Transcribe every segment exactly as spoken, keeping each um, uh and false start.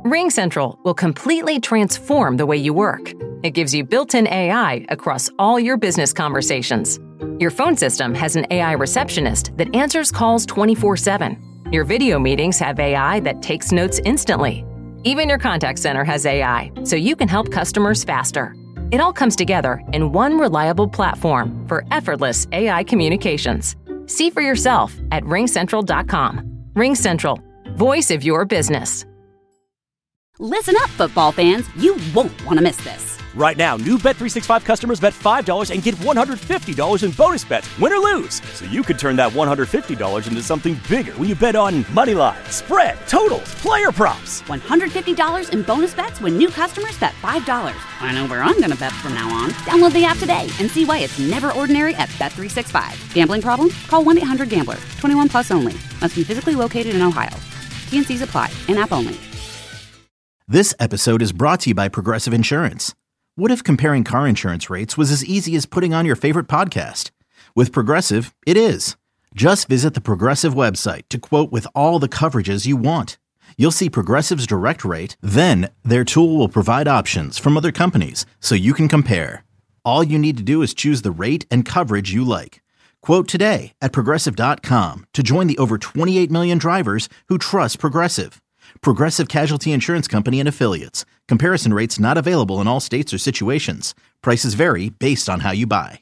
RingCentral will completely transform the way you work. It gives you built-in A I across all your business conversations. Your phone system has an A I receptionist that answers calls twenty-four seven. Your video meetings have A I that takes notes instantly. Even your contact center has A I, so you can help customers faster. It all comes together in one reliable platform for effortless A I communications. See for yourself at ring central dot com. RingCentral, voice of your business. Listen up, football fans. You won't want to miss this. Right now, new Bet three sixty-five customers bet five dollars and get one hundred fifty dollars in bonus bets, win or lose. So you could turn that one hundred fifty dollars into something bigger when you bet on money line, spread, totals, player props. one hundred fifty dollars in bonus bets when new customers bet five dollars. I know where I'm going to bet from now on. Download the app today and see why it's never ordinary at Bet three sixty-five. Gambling problem? Call one eight hundred gambler. twenty-one plus only. Must be physically located in Ohio. T and C's apply. In-app only. This episode is brought to you by Progressive Insurance. What if comparing car insurance rates was as easy as putting on your favorite podcast? With Progressive, it is. Just visit the Progressive website to quote with all the coverages you want. You'll see Progressive's direct rate, then their tool will provide options from other companies so you can compare. All you need to do is choose the rate and coverage you like. Quote today at progressive dot com to join the over twenty-eight million drivers who trust Progressive. Progressive Casualty Insurance Company and Affiliates. Comparison rates not available in all states or situations. Prices vary based on how you buy.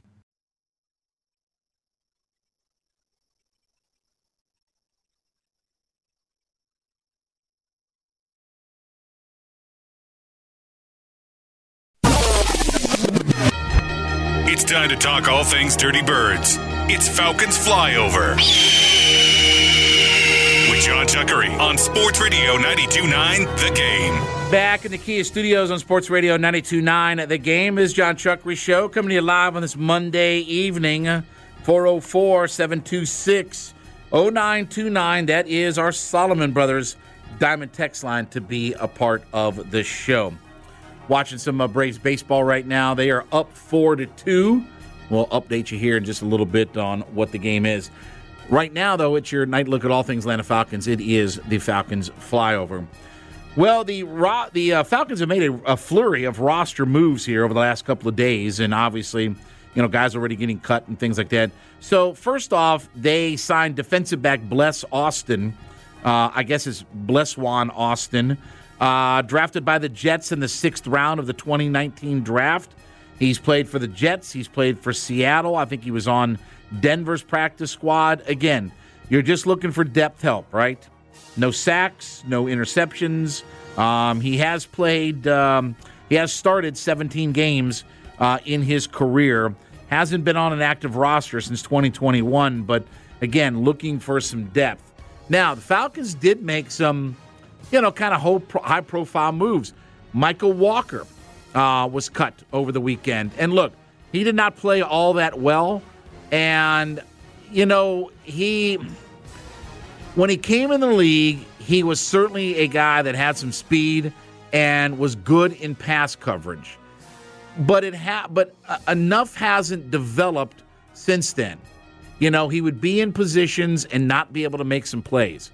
It's time to talk all things Dirty Birds. It's Falcons Flyover with John Chuckery on Sports Radio ninety-two point nine The Game. Back in the Kia Studios on Sports Radio ninety-two point nine The Game is John Chuckery Show, coming to you live on this Monday evening. four oh four, seven two six, oh nine two nine. That is our Solomon Brothers Diamond text line to be a part of the show. Watching some uh, Braves baseball right now. They are up four to two. We'll update you here in just a little bit on what the game is. Right now, though, it's your night look at all things Atlanta Falcons. It is the Falcons Flyover. Well, the ro- the uh, Falcons have made a, a flurry of roster moves here over the last couple of days, and obviously, you know, guys already getting cut and things like that. So, first off, they signed defensive back Bless Austin. Uh, I guess it's Blesswan Austin, uh, drafted by the Jets in the sixth round of the twenty nineteen draft. He's played for the Jets. He's played for Seattle. I think he was on Denver's practice squad. Again, you're just looking for depth help, right? No sacks, no interceptions. Um, he has played, um, he has started seventeen games uh, in his career. Hasn't been on an active roster since twenty twenty-one, but again, looking for some depth. Now, the Falcons did make some, you know, kind of high-profile moves. Michael Walker uh, was cut over the weekend. And look, he did not play all that well. And, you know, he, when he came in the league, he was certainly a guy that had some speed and was good in pass coverage. But it ha- but uh, enough hasn't developed since then. You know, he would be in positions and not be able to make some plays.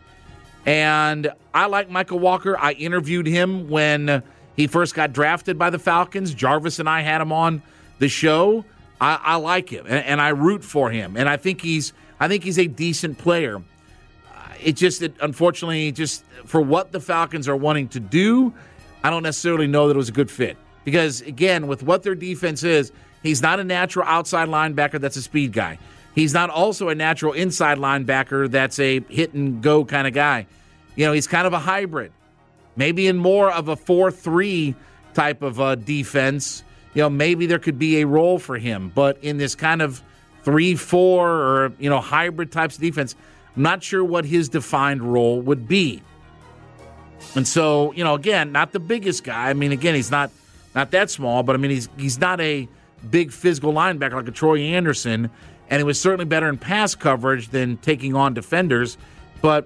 And I like Michael Walker. I interviewed him when he first got drafted by the Falcons. Jarvis and I had him on the show. I, I like him, and, and I root for him. And I think he's I think he's a decent player. Uh, it just, it, unfortunately, just for what the Falcons are wanting to do, I don't necessarily know that it was a good fit. Because, again, with what their defense is, he's not a natural outside linebacker that's a speed guy. He's not also a natural inside linebacker that's a hit-and-go kind of guy. You know, he's kind of a hybrid. Maybe in more of a four three type of uh, defense, you know, maybe there could be a role for him. But in this kind of three four or, you know, hybrid types of defense, I'm not sure what his defined role would be. And so, you know, again, not the biggest guy. I mean, again, he's not not that small, but, I mean, he's he's not a big physical linebacker like a Troy Anderson. And it was certainly better in pass coverage than taking on defenders. But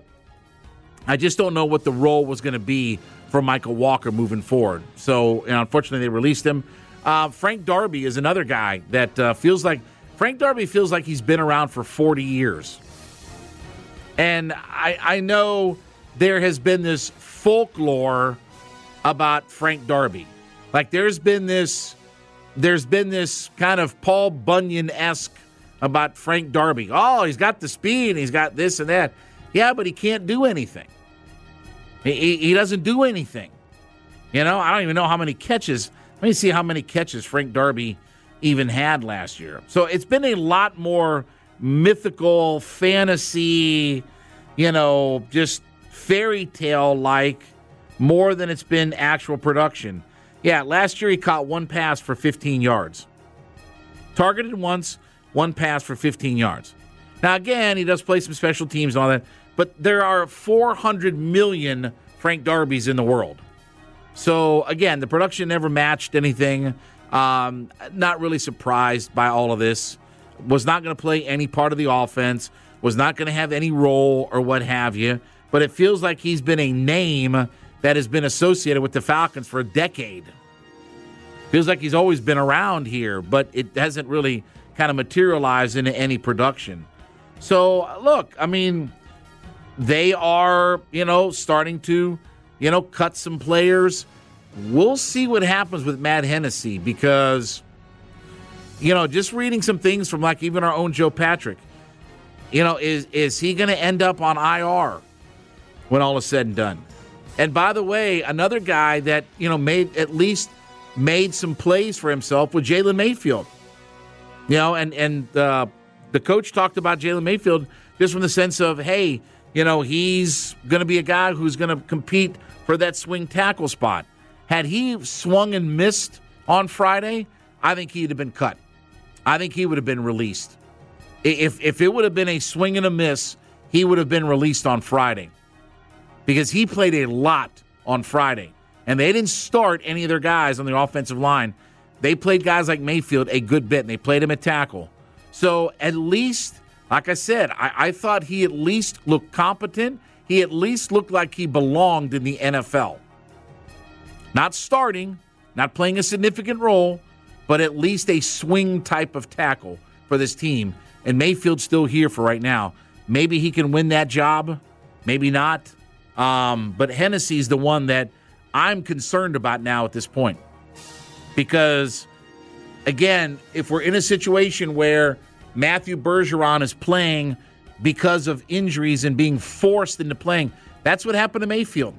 I just don't know what the role was going to be for Michael Walker moving forward. So, you know, unfortunately, they released him. Uh, Frank Darby is another guy that uh, feels like – Frank Darby feels like he's been around for forty years. And I, I know there has been this folklore about Frank Darby. Like there's been this, there's been this kind of Paul Bunyan-esque about Frank Darby. Oh, he's got the speed, he's got this and that. Yeah, but he can't do anything. He, he doesn't do anything. You know, I don't even know how many catches. Let me see how many catches Frank Darby even had last year. So it's been a lot more mythical, fantasy, you know, just fairy tale-like, more than it's been actual production. Yeah, last year he caught one pass for fifteen yards. Targeted once, one pass for fifteen yards. Now, again, he does play some special teams and all that, but there are four hundred million Frank Darbys in the world. So, again, the production never matched anything. Um, not really surprised by all of this. Was not going to play any part of the offense. Was not going to have any role or what have you. But it feels like he's been a name that has been associated with the Falcons for a decade. Feels like he's always been around here, but it hasn't really kind of materialized into any production. So, look, I mean, they are, you know, starting to, you know, cut some players. We'll see what happens with Matt Hennessy because, you know, just reading some things from like even our own Joe Patrick, you know, is is he going to end up on I R when all is said and done? And by the way, another guy that, you know, made at least made some plays for himself with Jalen Mayfield. You know, and, and uh, the coach talked about Jalen Mayfield just from the sense of, hey, you know, he's going to be a guy who's going to compete for that swing tackle spot. Had he swung and missed on Friday, I think he'd have been cut. I think he would have been released. If if it would have been a swing and a miss, he would have been released on Friday. Because he played a lot on Friday. And they didn't start any of their guys on the offensive line. They played guys like Mayfield a good bit, and they played him at tackle. So at least, like I said, I, I thought he at least looked competent. He at least looked like he belonged in the N F L. Not starting, not playing a significant role, but at least a swing type of tackle for this team. And Mayfield's still here for right now. Maybe he can win that job, maybe not. Um, but Hennessy's the one that I'm concerned about now at this point. Because, again, if we're in a situation where Matthew Bergeron is playing because of injuries and being forced into playing, that's what happened to Mayfield.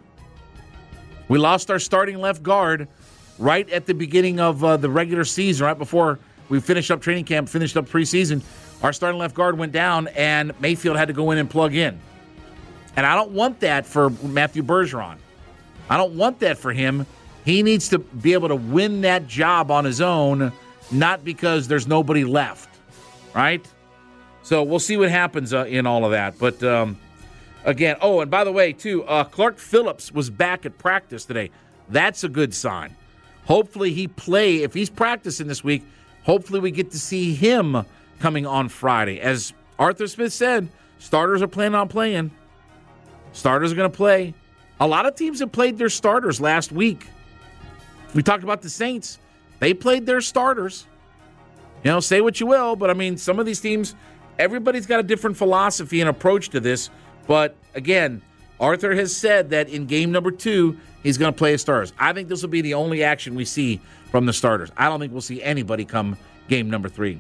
We lost our starting left guard right at the beginning of uh, the regular season, right before we finished up training camp, finished up preseason. Our starting left guard went down, and Mayfield had to go in and plug in. And I don't want that for Matthew Bergeron. I don't want that for him. He needs to be able to win that job on his own, not because there's nobody left, right? So we'll see what happens uh, in all of that. But, um, again, oh, and by the way, too, uh, Clark Phillips was back at practice today. That's a good sign. Hopefully he play. If he's practicing this week, hopefully we get to see him coming on Friday. As Arthur Smith said, starters are planning on playing. Starters are going to play. A lot of teams have played their starters last week. We talked about the Saints. They played their starters. You know, say what you will, but I mean, some of these teams, everybody's got a different philosophy and approach to this. But again, Arthur has said that in game number two, he's going to play his starters. I think this will be the only action we see from the starters. I don't think we'll see anybody come game number three.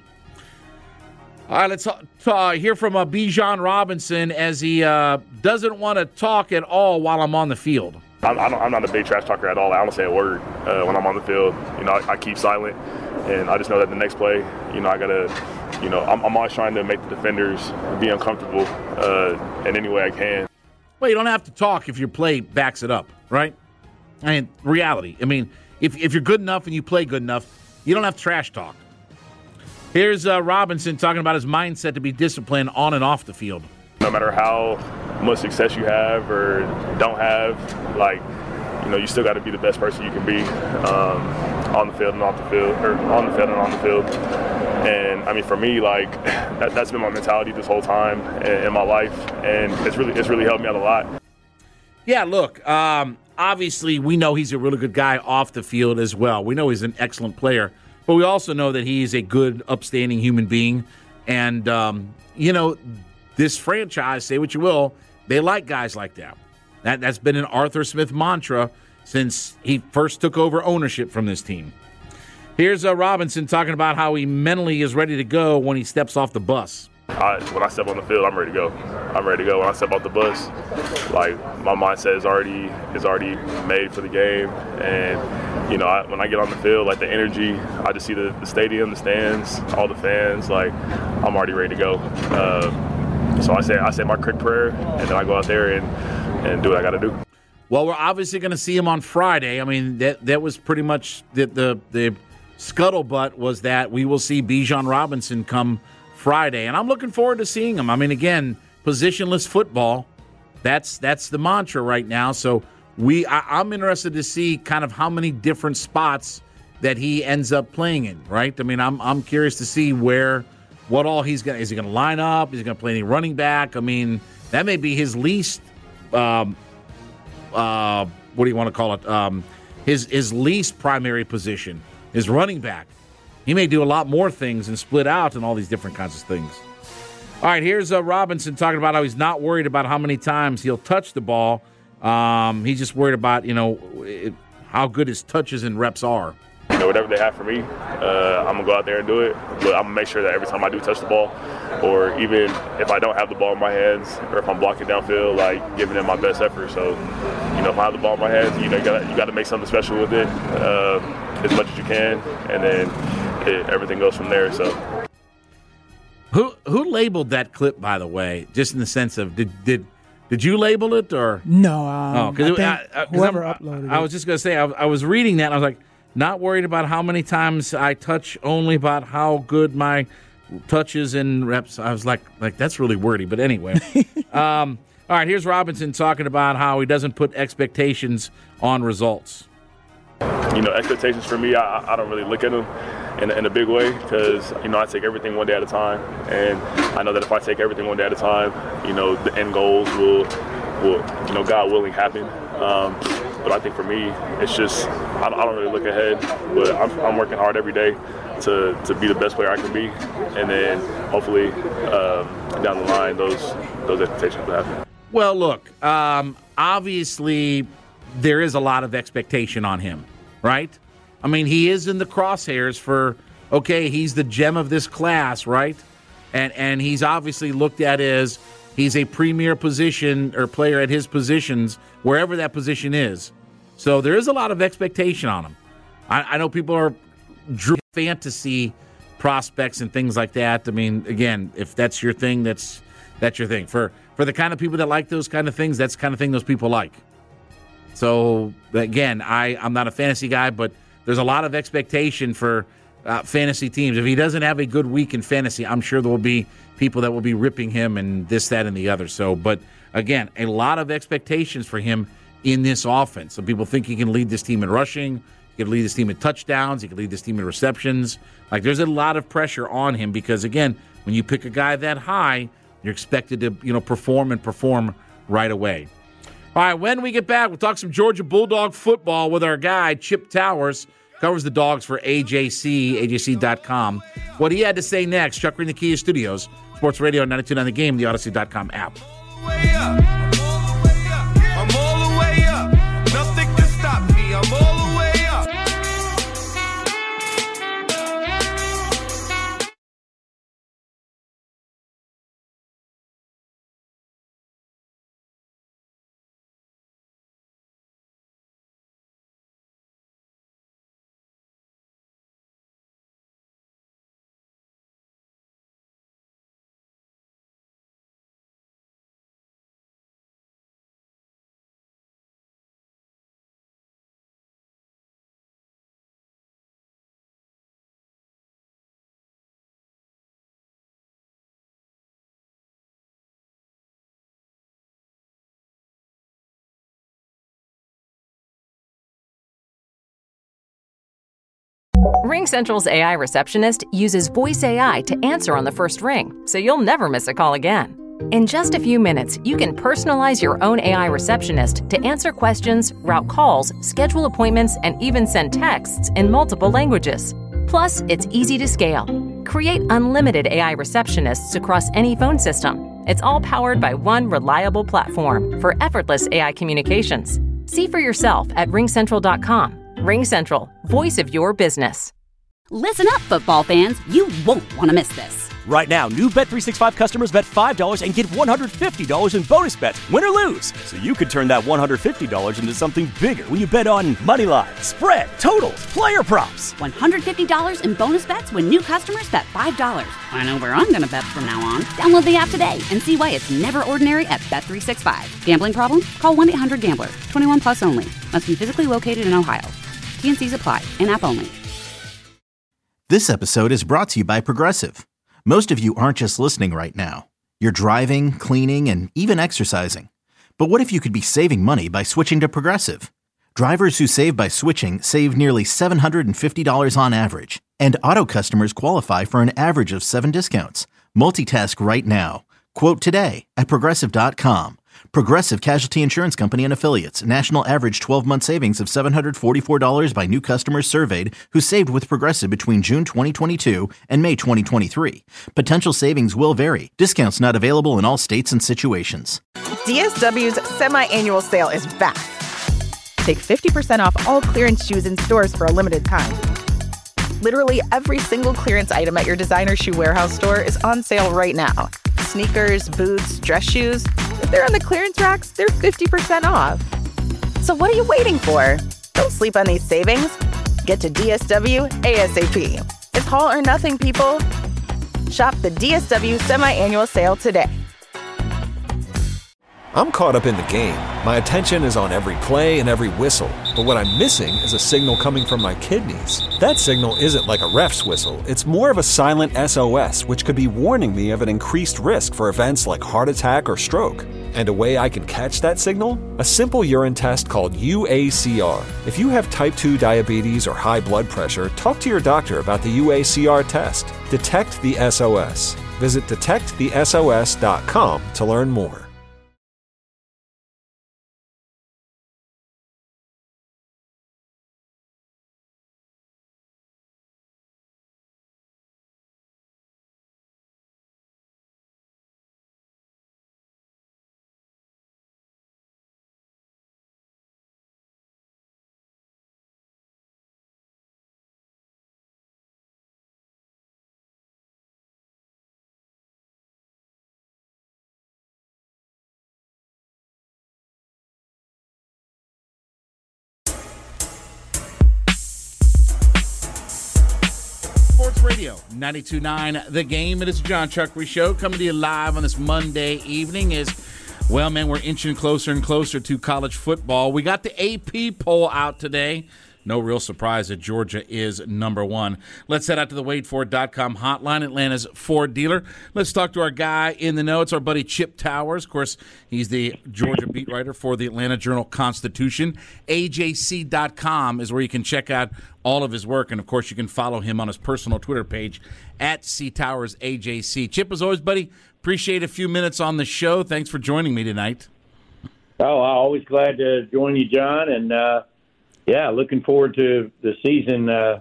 All right, let's uh, hear from uh, Bijan Robinson as he uh, doesn't want to talk at all while I'm on the field. I'm, I'm not a big trash talker at all. I don't say a word uh, when I'm on the field. You know, I, I keep silent, and I just know that the next play, you know, I got to, you know, I'm, I'm always trying to make the defenders be uncomfortable uh, in any way I can. Well, you don't have to talk if your play backs it up, right? I mean, reality. I mean, if if you're good enough and you play good enough, you don't have trash talk. Here's uh, Robinson talking about his mindset to be disciplined on and off the field. No matter how much success you have or don't have, like, you know, you still got to be the best person you can be um, on the field and off the field, or on the field and on the field. And I mean, for me, like, that, that's been my mentality this whole time in, in my life, and it's really it's really helped me out a lot. Yeah, look, um, obviously we know he's a really good guy off the field as well. We know he's an excellent player. But we also know that he's a good, upstanding human being. And, um, you know, this franchise, say what you will, they like guys like that. that. That's been an Arthur Smith mantra since he first took over ownership from this team. Here's uh, Robinson talking about how he mentally is ready to go when he steps off the bus. I, when I step on the field, I'm ready to go. I'm ready to go. When I step off the bus, like my mindset is already is already made for the game. And you know, I, when I get on the field, like the energy, I just see the, the stadium, the stands, all the fans. Like I'm already ready to go. Uh, so I say I say my quick prayer, and then I go out there and and do what I got to do. Well, we're obviously going to see him on Friday. I mean, that that was pretty much the the, the scuttlebutt was that we will see Bijan Robinson come Friday, and I'm looking forward to seeing him. I mean, again, positionless football, that's that's the mantra right now. So we, I, I'm interested to see kind of how many different spots that he ends up playing in, right? I mean, I'm I'm curious to see where, what all he's going to, is he going to line up? Is he going to play any running back? I mean, that may be his least, um, uh, what do you want to call it? Um, his his least primary position, his running back. He may do a lot more things and split out and all these different kinds of things. All right, here's uh, Robinson talking about how he's not worried about how many times he'll touch the ball. Um, he's just worried about, you know, it, how good his touches and reps are. You know, whatever they have for me, uh, I'm going to go out there and do it. But I'm going to make sure that every time I do touch the ball, or even if I don't have the ball in my hands, or if I'm blocking downfield, like giving it my best effort. So, you know, if I have the ball in my hands, you know, you got you got to make something special with it uh, as much as you can. And then It, everything goes from there. So, who who labeled that clip, by the way? Just in the sense of did did did you label it or no? Um, oh, because whoever I'm, uploaded. I, I was just gonna say I, I was reading that and I was like, not worried about how many times I touch, only about how good my touches and reps. I was like, like that's really wordy, but anyway. um, all right, here's Robinson talking about how he doesn't put expectations on results. You know, expectations for me, I, I don't really look at them in, in a big way because, you know, I take everything one day at a time. And I know that if I take everything one day at a time, you know, the end goals will, will you know, God willing, happen. Um, but I think for me, it's just, I don't, I don't really look ahead. But I'm, I'm working hard every day to, to be the best player I can be. And then hopefully um, down the line, those, those expectations will happen. Well, look, um, obviously there is a lot of expectation on him, right? I mean, he is in the crosshairs for, okay, he's the gem of this class, right? And and he's obviously looked at as he's a premier position or player at his positions, wherever that position is. So there is a lot of expectation on him. I, I know people are drew fantasy prospects and things like that. I mean, again, if that's your thing, that's that's your thing. For for the kind of people that like those kind of things, that's the kind of thing those people like. So, again, I, I'm not a fantasy guy, but there's a lot of expectation for uh, fantasy teams. If he doesn't have a good week in fantasy, I'm sure there will be people that will be ripping him and this, that, and the other. So, but, again, a lot of expectations for him in this offense. Some people think he can lead this team in rushing. He can lead this team in touchdowns. He can lead this team in receptions. Like, there's a lot of pressure on him because, again, when you pick a guy that high, you're expected to, you know, perform and perform right away. All right, when we get back, we'll talk some Georgia Bulldog football with our guy, Chip Towers, covers the Dogs for A J C, A J C dot com. What he had to say next, Chuck Green, the Kia Studios, Sports Radio ninety-two point nine The Game, the Odyssey dot com app. RingCentral's A I receptionist uses voice A I to answer on the first ring, so you'll never miss a call again. In just a few minutes, you can personalize your own A I receptionist to answer questions, route calls, schedule appointments, and even send texts in multiple languages. Plus, it's easy to scale. Create unlimited A I receptionists across any phone system. It's all powered by one reliable platform for effortless A I communications. See for yourself at ring central dot com. RingCentral, voice of your business. Listen up, football fans. You won't want to miss this. Right now, new Bet three sixty-five customers bet five dollars and get one hundred fifty dollars in bonus bets, win or lose. So you could turn that one hundred fifty dollars into something bigger when you bet on money line, spread, totals, player props. one hundred fifty dollars in bonus bets when new customers bet five dollars. I know where I'm going to bet from now on. Download the app today and see why it's never ordinary at Bet three sixty-five. Gambling problem? Call one eight hundred gambler. twenty-one plus only. Must be physically located in Ohio. T N Cs apply. In-app only. This episode is brought to you by Progressive. Most of you aren't just listening right now. You're driving, cleaning, and even exercising. But what if you could be saving money by switching to Progressive? Drivers who save by switching save nearly seven hundred fifty dollars on average. And auto customers qualify for an average of seven discounts. Multitask right now. Quote today at Progressive dot com. Progressive Casualty Insurance Company and Affiliates. National average twelve-month savings of seven hundred forty-four dollars by new customers surveyed who saved with Progressive between June twenty twenty-two and May twenty twenty-three. Potential savings will vary. Discounts not available in all states and situations. D S W's semi-annual sale is back. Take fifty percent off all clearance shoes in stores for a limited time. Literally every single clearance item at your designer shoe warehouse store is on sale right now. Sneakers, boots, dress shoes. If they're on the clearance racks, they're fifty percent off. So what are you waiting for? Don't sleep on these savings. Get to D S W ASAP. It's all or nothing, people. Shop the D S W semi-annual sale today. I'm caught up in the game. My attention is on every play and every whistle. But what I'm missing is a signal coming from my kidneys. That signal isn't like a ref's whistle. It's more of a silent S O S, which could be warning me of an increased risk for events like heart attack or stroke. And a way I can catch that signal? A simple urine test called U A C R. If you have type two diabetes or high blood pressure, talk to your doctor about the U A C R test. Detect the S O S. Visit detect the S O S dot com to learn more. Sports Radio, ninety-two point nine The Game. It is the John Chuckery Show coming to you live on this Monday evening. Is well, man, we're inching closer and closer to college football. We got the A P poll out today. No real surprise that Georgia is number one. Let's head out to the Wade Ford dot com hotline, Atlanta's Ford dealer. Let's talk to our guy in the know. It's our buddy Chip Towers. Of course, he's the Georgia beat writer for the Atlanta Journal-Constitution. A J C dot com is where you can check out all of his work. And, of course, you can follow him on his personal Twitter page, at C Towers A J C. Chip, as always, buddy, appreciate a few minutes on the show. Thanks for joining me tonight. Oh, I'm always glad to join you, John. And, uh, yeah, looking forward to the season uh,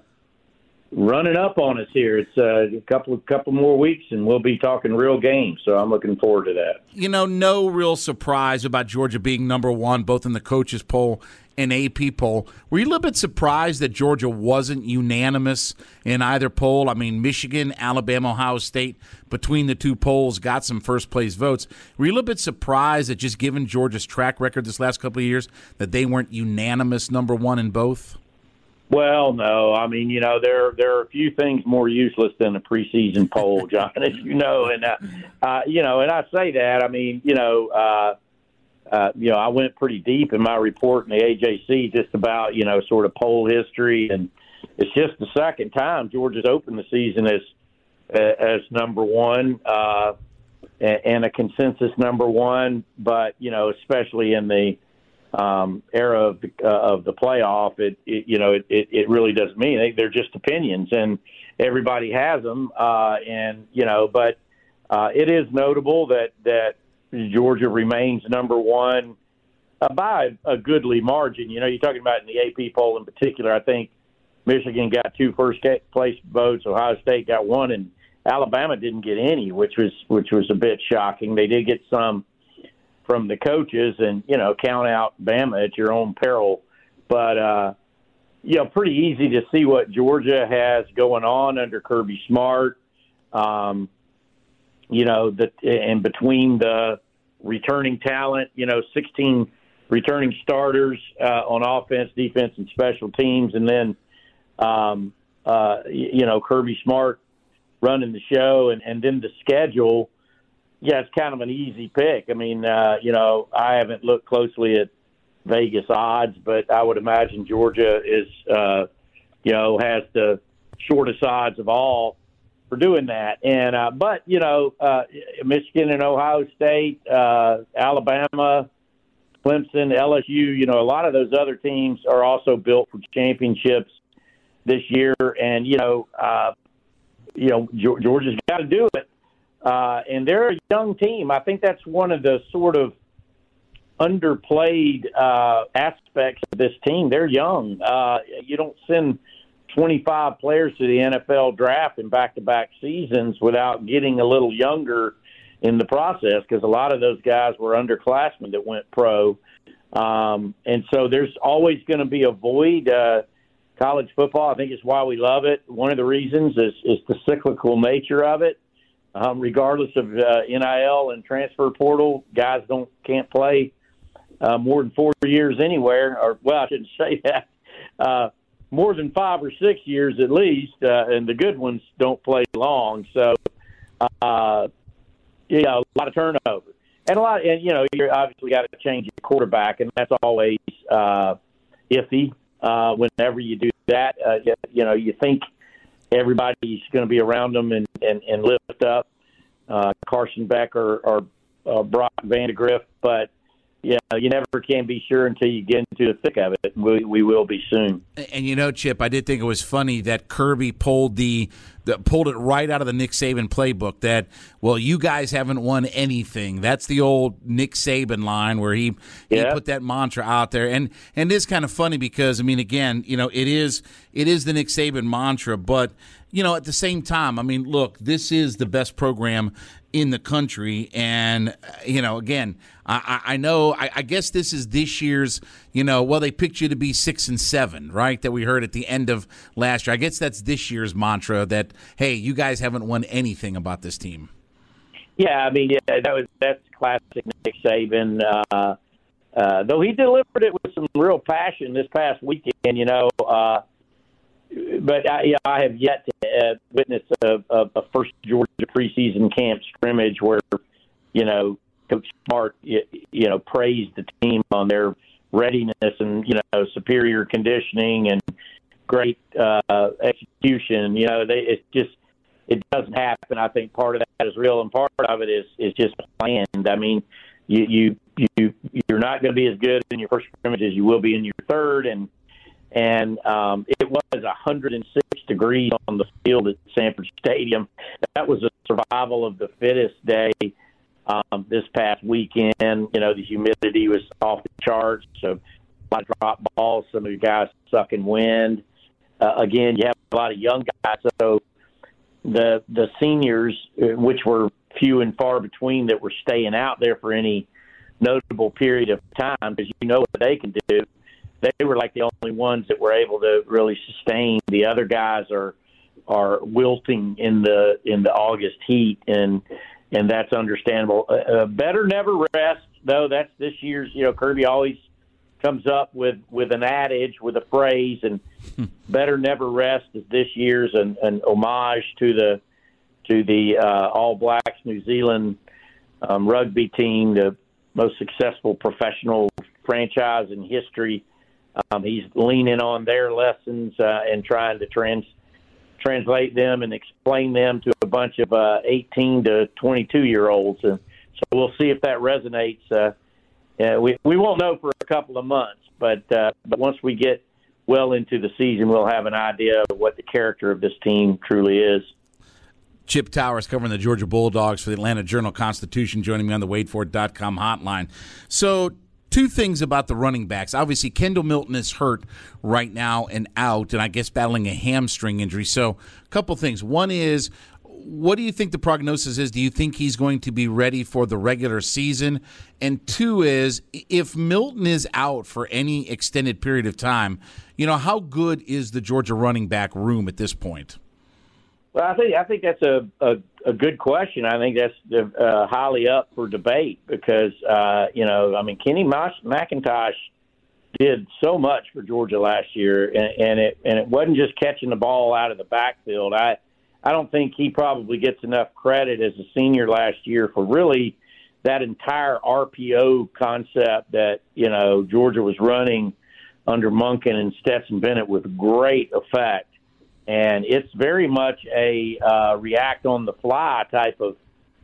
running up on us here. It's uh, a couple of couple more weeks, and we'll be talking real games. So I'm looking forward to that. You know, no real surprise about Georgia being number one, both in the coaches poll and A P poll. Were you a little bit surprised that Georgia wasn't unanimous in either poll? I mean, Michigan, Alabama, Ohio State, between the two polls, got some first-place votes. Were you a little bit surprised that just given Georgia's track record this last couple of years that they weren't unanimous number one in both? Well, no. I mean, you know, there there are a few things more useless than a preseason poll, John, as you know. And, uh, uh, you know, and I say that, I mean, you know, uh, Uh, you know, I went pretty deep in my report in the A J C just about, you know, sort of poll history. And it's just the second time Georgia's opened the season as as number one uh, and a consensus number one. But, you know, especially in the um, era of the, uh, of the playoff, it, it you know, it, it, it really doesn't mean anything. They're just opinions, and everybody has them. Uh, and, you know, but uh, it is notable that that. Georgia remains number one uh, by a goodly margin. You know, you're talking about in the A P poll in particular. I think Michigan got two first-place votes. Ohio State got one, and Alabama didn't get any, which was which was a bit shocking. They did get some from the coaches, and you know, count out Bama at your own peril. But uh, you know, pretty easy to see what Georgia has going on under Kirby Smart. Um, you know, that and between the returning talent, you know, sixteen returning starters uh, on offense, defense, and special teams, and then um, uh, you know, Kirby Smart running the show, and, and then the schedule. Yeah, it's kind of an easy pick. I mean, uh, you know, I haven't looked closely at Vegas odds, but I would imagine Georgia is, uh, you know, has the shortest odds of all for doing that. And uh, but you know, uh, Michigan and Ohio State, uh, Alabama, Clemson, L S U. You know, a lot of those other teams are also built for championships this year, and you know, uh, you know, Georgia's got to do it. Uh, and they're a young team. I think that's one of the sort of underplayed uh, aspects of this team. They're young. Uh, you don't send twenty-five players to the N F L draft in back-to-back seasons without getting a little younger in the process, because a lot of those guys were underclassmen that went pro. Um, and so there's always going to be a void. Uh, college football, I think, is why we love it. One of the reasons is, is the cyclical nature of it. Um, regardless of uh, N I L and transfer portal, guys don't can't play uh, more than four years anywhere. Or well, I shouldn't say that. Uh, more than five or six years at least, uh, and the good ones don't play long. So, uh, you know, a lot of turnover and a lot. And you know, you obviously got to change your quarterback, and that's always uh, iffy uh, whenever you do that. Uh, you, you know, you think everybody's going to be around them and, and, and lift up uh, Carson Beck or, or uh, Brock Vandegrift. But, yeah, you never can be sure until you get into the thick of it. We, we will be soon. And, and, you know, Chip, I did think it was funny that Kirby pulled the, the pulled it right out of the Nick Saban playbook that, well, you guys haven't won anything. That's the old Nick Saban line where he, yeah. he put that mantra out there. And and it is kind of funny because, I mean, again, you know, it is it is the Nick Saban mantra, but, you know, at the same time, I mean, look, this is the best program in the country. And, you know, again, I, I know, I, I guess this is this year's, you know, well, they picked you to be six and seven, right, that we heard at the end of last year. I guess that's this year's mantra that, hey, you guys haven't won anything about this team. Yeah, I mean, yeah, that was that's classic Nick Saban. Uh, uh, though he delivered it with some real passion this past weekend, you know. Uh, but I, yeah, I have yet to uh, witness a, a, a first Georgia preseason camp scrimmage where, you know, Coach Smart, you, you know, praised the team on their readiness and, you know, superior conditioning and great uh, execution. You know, they, it's just it doesn't happen. I think part of that is real, and part of it is is just planned. I mean, you you you you're not going to be as good in your first scrimmage as you will be in your third, and and um, it was one hundred six degrees on the field at Sanford Stadium. That was a survival of the fittest day um, this past weekend. You know, the humidity was off the charts, so a lot of drop balls. Some of you guys sucking wind. Uh, again, you have a lot of young guys, so the the seniors, which were few and far between, that were staying out there for any notable period of time, because you know what they can do. They were like the only ones that were able to really sustain. The other guys are are wilting in the in the August heat, and and that's understandable. Uh, better never rest, though. That's this year's. You know, Kirby always comes up with, with an adage, with a phrase, and better never rest is this year's an, an homage to the to the uh, All Blacks New Zealand um, rugby team, the most successful professional franchise in history. Um, he's leaning on their lessons uh, and trying to trans translate them and explain them to a bunch of uh, eighteen to twenty-two year olds, and so we'll see if that resonates. Uh, Uh, we we won't know for a couple of months, but uh, but once we get well into the season, we'll have an idea of what the character of this team truly is. Chip Towers covering the Georgia Bulldogs for the Atlanta Journal-Constitution, joining me on the Wade Ford dot com hotline. So two things about the running backs. Obviously, Kendall Milton is hurt right now and out, and I guess battling a hamstring injury. So a couple things. One is, what do you think the prognosis is? Do you think he's going to be ready for the regular season? And two is, if Milton is out for any extended period of time, you know, how good is the Georgia running back room at this point? Well, I think I think that's a, a, a good question. I think that's uh, highly up for debate because, uh, you know, I mean, Kenny McIntosh did so much for Georgia last year, and, and it and it wasn't just catching the ball out of the backfield. I I don't think he probably gets enough credit as a senior last year for really that entire R P O concept that, you know, Georgia was running under Monken and Stetson Bennett with great effect. And it's very much a uh, react-on-the-fly type of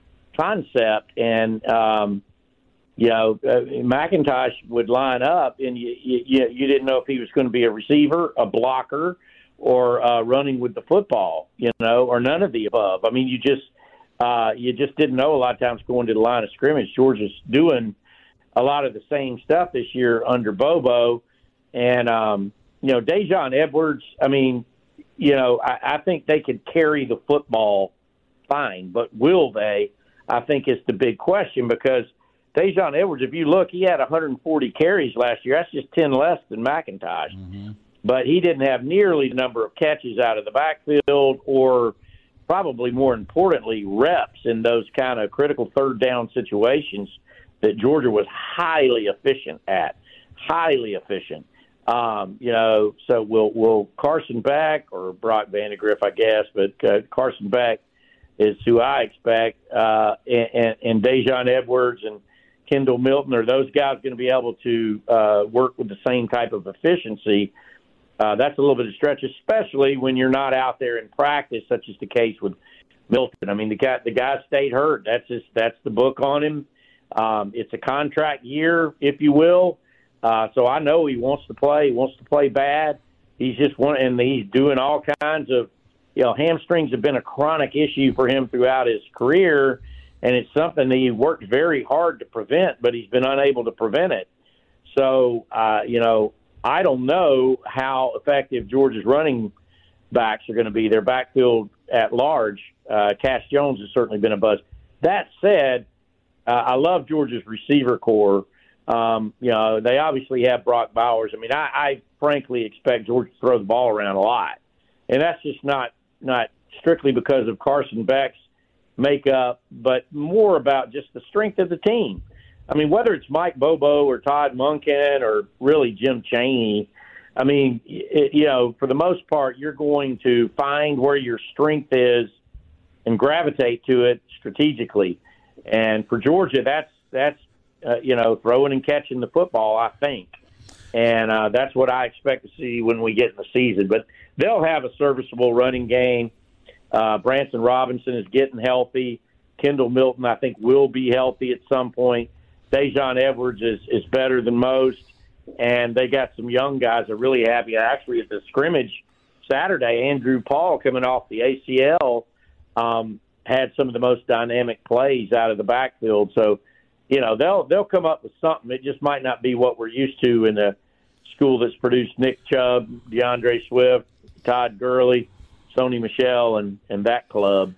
concept. And, um, you know, uh, McIntosh would line up, and you, you, you didn't know if he was going to be a receiver, a blocker, or uh, running with the football, you know, or none of the above. I mean, you just uh, you just didn't know a lot of times going to the line of scrimmage. Georgia's doing a lot of the same stuff this year under Bobo. And, um, you know, Dajon Edwards, I mean, you know, I, I think they could carry the football fine, but will they? I think is the big question because Dajon Edwards, if you look, he had one hundred forty carries last year. That's just ten less than McIntosh. Mm-hmm. But he didn't have nearly the number of catches out of the backfield or probably more importantly, reps in those kind of critical third down situations that Georgia was highly efficient at, highly efficient. Um, you know, so will will Carson Beck or Brock Vandagriff, I guess, but uh, Carson Beck is who I expect, uh, and, and, and Dajon Edwards and Kendall Milton, are those guys going to be able to uh, work with the same type of efficiency? Uh, that's a little bit of a stretch, especially when you're not out there in practice, such as the case with Milton. I mean, the guy the guy stayed hurt. That's just that's the book on him. Um, it's a contract year, if you will. Uh, so I know he wants to play. He wants to play bad. He's just one, and he's doing all kinds of, you know, hamstrings have been a chronic issue for him throughout his career, and it's something that he worked very hard to prevent, but he's been unable to prevent it. So, uh, you know, I don't know how effective Georgia's running backs are going to be. Their backfield at large, uh, Cass Jones has certainly been a buzz. That said, uh, I love Georgia's receiver core. Um, you know, they obviously have Brock Bowers. I mean, I, I frankly expect Georgia to throw the ball around a lot. And that's just not, not strictly because of Carson Beck's makeup, but more about just the strength of the team. I mean, whether it's Mike Bobo or Todd Monken or really Jim Chaney, I mean, it, you know, for the most part, you're going to find where your strength is and gravitate to it strategically. And for Georgia, that's, that's, Uh, you know, throwing and catching the football, I think. And uh, that's what I expect to see when we get in the season. But they'll have a serviceable running game. Uh, Branson Robinson is getting healthy. Kendall Milton, I think, will be healthy at some point. Dajon Edwards is, is better than most. And they got some young guys that are really happy. Actually, at the scrimmage Saturday, Andrew Paul, coming off the A C L, um, had some of the most dynamic plays out of the backfield. So, you know, they'll they'll come up with something. It just might not be what we're used to in the school that's produced Nick Chubb, DeAndre Swift, Todd Gurley, Sony Michel, and, and that club.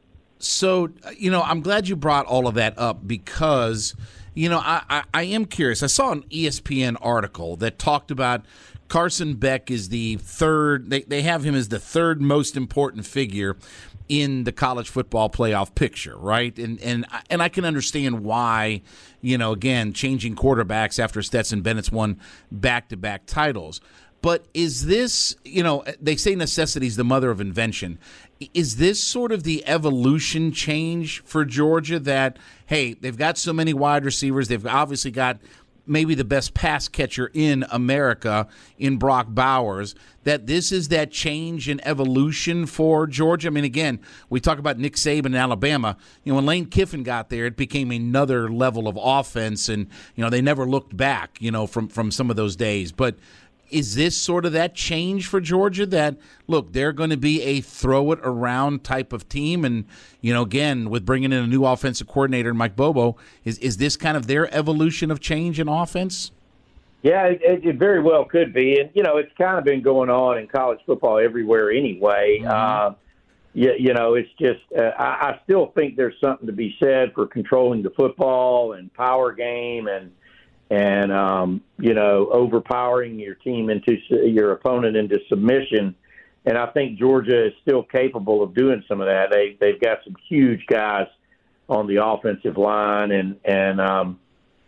So, you know, I'm glad you brought all of that up because, you know, I, I, I am curious. I saw an E S P N article that talked about Carson Beck is the third. They, they have him as the third most important figure in the college football playoff picture, right? And and and I can understand why, you know, again, changing quarterbacks after Stetson Bennett's won back-to-back titles. But is this, you know, they say necessity is the mother of invention. Is this sort of the evolution change for Georgia that, hey, they've got so many wide receivers, they've obviously got maybe the best pass catcher in America in Brock Bowers, that this is that change in evolution for Georgia? I mean, again, we talk about Nick Saban in Alabama. You know, when Lane Kiffin got there, it became another level of offense, and, you know, they never looked back, you know, from, from some of those days. But is this sort of that change for Georgia that, look, they're going to be a throw-it-around type of team? And, you know, again, with bringing in a new offensive coordinator, Mike Bobo, is is this kind of their evolution of change in offense? Yeah, it, it very well could be. And, you know, it's kind of been going on in college football everywhere anyway. Mm-hmm. Uh, you, you know, it's just uh, I, I still think there's something to be said for controlling the football and power game and and um, you know, overpowering your team into your opponent into submission. And I think Georgia is still capable of doing some of that. They they've got some huge guys on the offensive line and and um,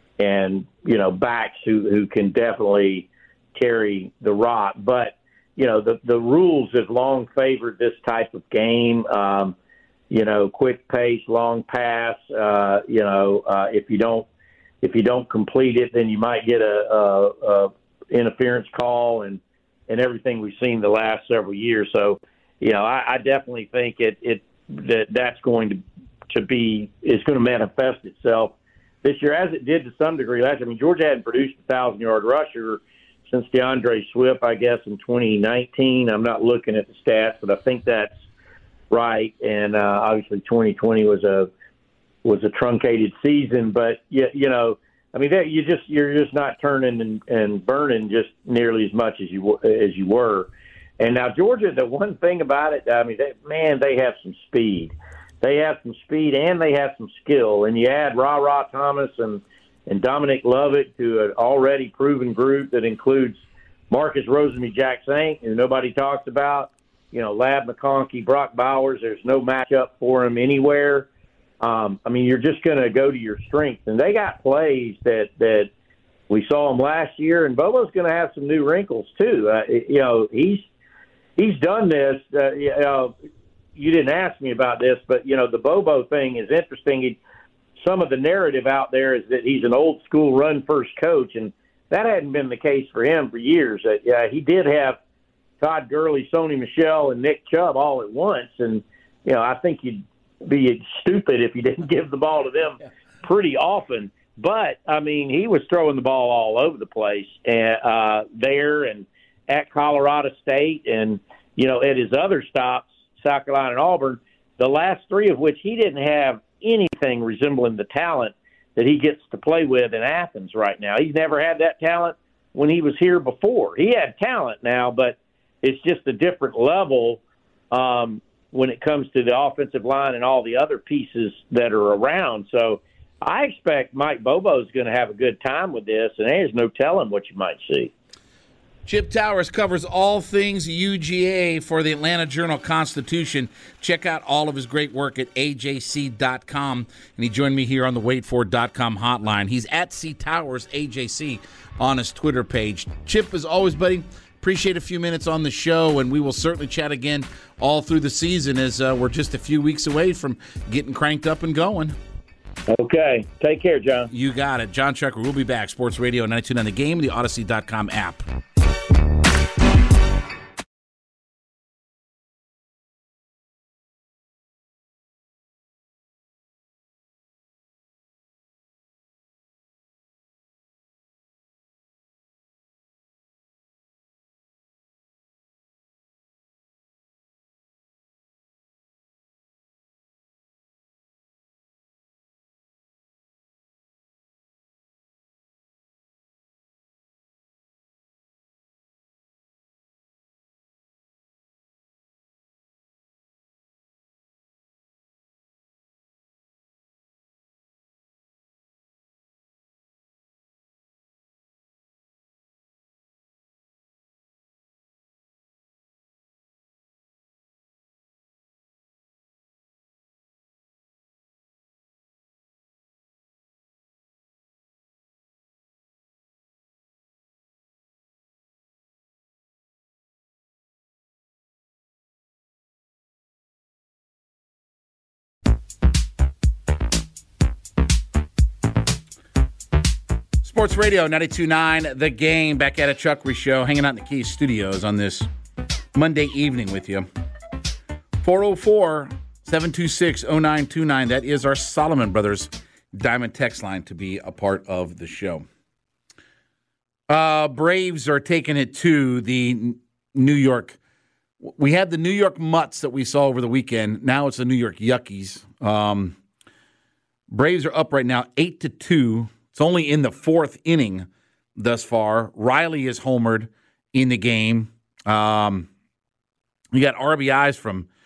and you know, backs who who can definitely carry the rock. But you know, the the rules have long favored this type of game. Um, you know, quick pace, long pass. Uh, you know, uh, if you don't if you don't complete it, then you might get a, a, a interference call and. and everything we've seen the last several years. So, you know, I, I definitely think it, it that that's going to to be is going to manifest itself this year, as it did to some degree last year. I mean, Georgia hadn't produced a thousand yard rusher since DeAndre Swift, I guess, in twenty nineteen. I'm not looking at the stats, but I think that's right. And uh, obviously, twenty twenty was a was a truncated season, but you, you know. I mean, that you just you're just not turning and, and burning just nearly as much as you as you were. And now Georgia, the one thing about it, I mean, they, man, they have some speed. They have some speed and they have some skill. And you add Ra Ra Thomas and and Dominic Lovett to an already proven group that includes Marcus Rosemy-Jack Saint, who nobody talks about. You know, Lab McConkey, Brock Bowers. There's no matchup for him anywhere. Um, I mean, you're just going to go to your strength. And they got plays that, that we saw them last year, and Bobo's going to have some new wrinkles too. Uh, you know, he's he's done this. Uh, you know, you didn't ask me about this, but, you know, the Bobo thing is interesting. He, some of the narrative out there is that he's an old-school run-first coach, and that hadn't been the case for him for years. Uh, yeah, he did have Todd Gurley, Sony Michel, and Nick Chubb all at once, and, you know, I think you'd be stupid if you didn't give the ball to them pretty often. But, I mean, he was throwing the ball all over the place uh, there and at Colorado State and, you know, at his other stops, South Carolina and Auburn, the last three of which he didn't have anything resembling the talent that he gets to play with in Athens right now. He's never had that talent when he was here before. He had talent now, but it's just a different level um when it comes to the offensive line and all the other pieces that are around. So I expect Mike Bobo is going to have a good time with this, and there's no telling what you might see. Chip Towers covers all things U G A for the Atlanta Journal-Constitution. Check out all of his great work at A J C dot com, and he joined me here on the wait for dot com hotline. He's at C Towers A J C on his Twitter page. Chip, as always, buddy, appreciate a few minutes on the show, and we will certainly chat again all through the season as uh, we're just a few weeks away from getting cranked up and going. Okay. Take care, John. You got it. John Chucker will be back. Sports Radio ninety-two point nine The Game, the Odyssey dot com app. Sports Radio ninety-two point nine The Game, back at a Chuck Reese Show, hanging out in the Key Studios on this Monday evening with you. four oh four, seven two six, oh nine two nine. That is our Solomon Brothers Diamond text line to be a part of the show. Uh, Braves are taking it to the New York. We had the New York Mutts that we saw over the weekend. Now it's the New York Yuckies. Um, Braves are up right now eight to two. It's only in the fourth inning thus far. Riley is homered in the game. Um, you got R B Is from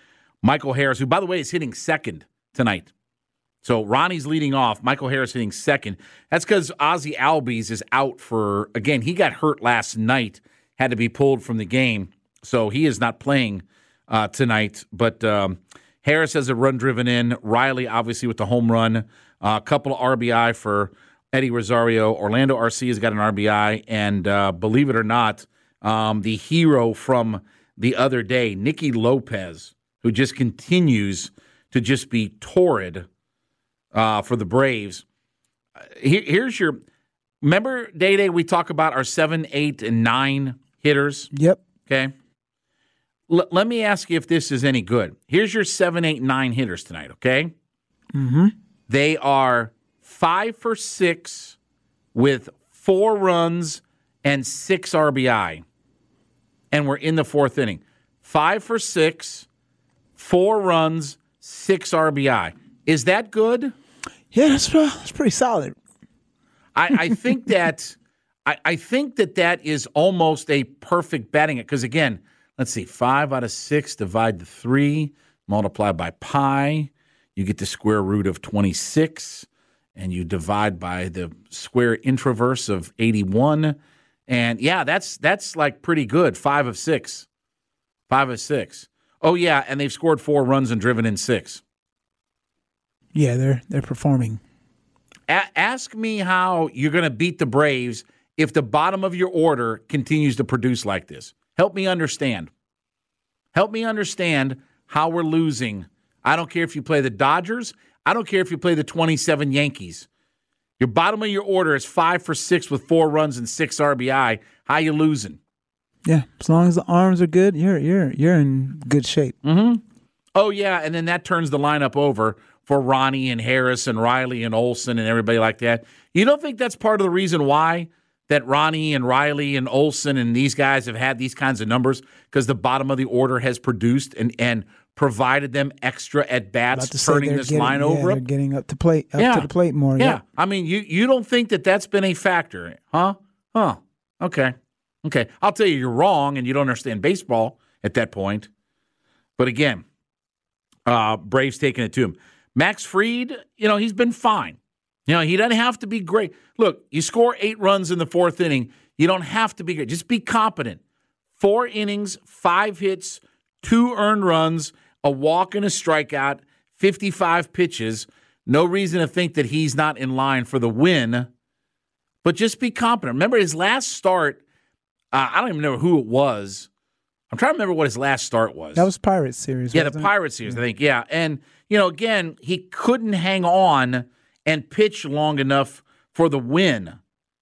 Michael Harris, who, by the way, is hitting second tonight. So Ronnie's leading off. Michael Harris hitting second. That's because Ozzie Albies is out for, again, he got hurt last night, had to be pulled from the game. So he is not playing uh, tonight. But um, Harris has a run driven in. Riley, obviously, with the home run. A uh, couple of R B I for Eddie Rosario. Orlando Arcia's got an R B I. And uh, believe it or not, um, the hero from the other day, Nicky Lopez, who just continues to just be torrid uh, for the Braves. Here, here's your – remember, Day-Day, we talk about our seven, eight, and nine hitters? Yep. Okay. L- let me ask you if this is any good. Here's your seven, eight, nine hitters tonight, okay? Mm-hmm. They are five for six with four runs and six R B I. And we're in the fourth inning. Five for six, four runs, six R B I. Is that good? Yeah, that's, uh, that's pretty solid. I, I think that I, I think that that is almost a perfect batting it. Because, again, let's see, five out of six, divide the three, multiply by pi. You get the square root of twenty-six, and you divide by the square intraverse of eighty-one. And, yeah, that's that's like pretty good, five of six. Five of six. Oh, yeah, and they've scored four runs and driven in six. Yeah, they're they're performing. A- ask me how you're going to beat the Braves if the bottom of your order continues to produce like this. Help me understand. Help me understand how we're losing. I don't care if you play the Dodgers. I don't care if you play the twenty-seven Yankees. Your bottom of your order is five for six with four runs and six R B I. How you losing? Yeah, as long as the arms are good, you're you're you're in good shape. Mm-hmm. Oh, yeah, and then that turns the lineup over for Ronnie and Harris and Riley and Olsen and everybody like that. You don't think that's part of the reason why that Ronnie and Riley and Olsen and these guys have had these kinds of numbers? Because the bottom of the order has produced and, and provided them extra at-bats, turning this getting, line yeah, over. They're getting up to plate, up yeah. to the plate more. Yeah. yeah. I mean, you, you don't think that that's been a factor, huh? Huh. Okay. Okay. I'll tell you, you're wrong, and you don't understand baseball at that point. But again, uh, Braves taking it to him. Max Fried, you know, he's been fine. You know, he doesn't have to be great. Look, you score eight runs in the fourth inning. You don't have to be great. Just be competent. Four innings, five hits, two earned runs, a walk and a strikeout, fifty-five pitches. No reason to think that he's not in line for the win, but just be competent. Remember his last start, uh, I don't even know who it was. I'm trying to remember what his last start was. That was Pirates series. Yeah, the Pirates series, I think. Yeah, and, you know, again, he couldn't hang on and pitch long enough for the win.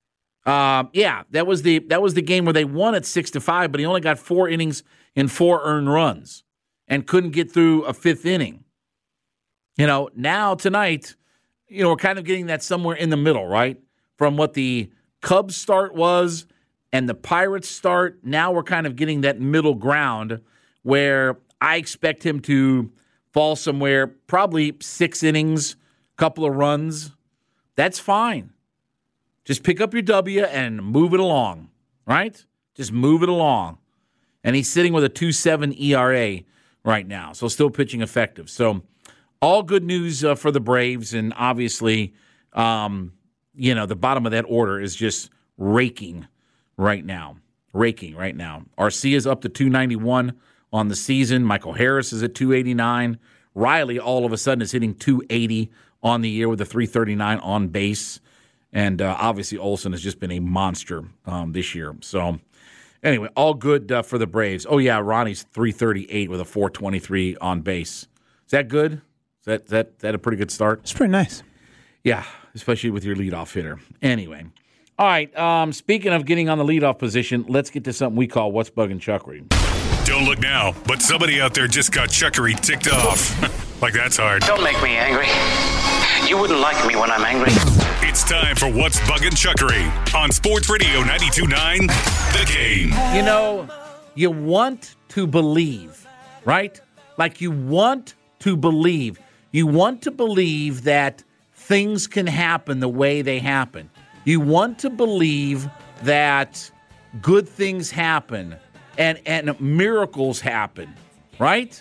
Uh, yeah, that was the that was the game where they won at six to five, but he only got four innings and four earned runs and couldn't get through a fifth inning. You know, now tonight, you know, we're kind of getting that somewhere in the middle, right? From what the Cubs start was and the Pirates start, now we're kind of getting that middle ground where I expect him to fall somewhere, probably six innings, couple of runs. That's fine. Just pick up your W and move it along, right? Just move it along. And he's sitting with a two point seven E R A right now, so still pitching effective. So all good news uh, for the Braves, and obviously, um, you know, the bottom of that order is just raking right now. Raking right now. Arcia's up to two ninety-one on the season. Michael Harris is at two eighty-nine. Riley all of a sudden is hitting two eighty on the year with a three thirty-nine on base. And uh, obviously Olsen has just been a monster um, this year. So anyway, all good uh, for the Braves. Oh, yeah, Ronnie's three thirty-eight with a four twenty-three on base. Is that good? Is that, that, that a pretty good start? It's pretty nice. Yeah, especially with your leadoff hitter. Anyway. All right, um, speaking of getting on the leadoff position, let's get to something we call What's Bugging Chuckery. Don't look now, but somebody out there just got Chuckery ticked off. Like that's hard. Don't make me angry. You wouldn't like me when I'm angry. It's time for What's Bugging Chuckery on Sports Radio ninety-two point nine, The Game. You know, you want to believe, right? Like you want to believe. You want to believe that things can happen the way they happen. You want to believe that good things happen and, and miracles happen, right?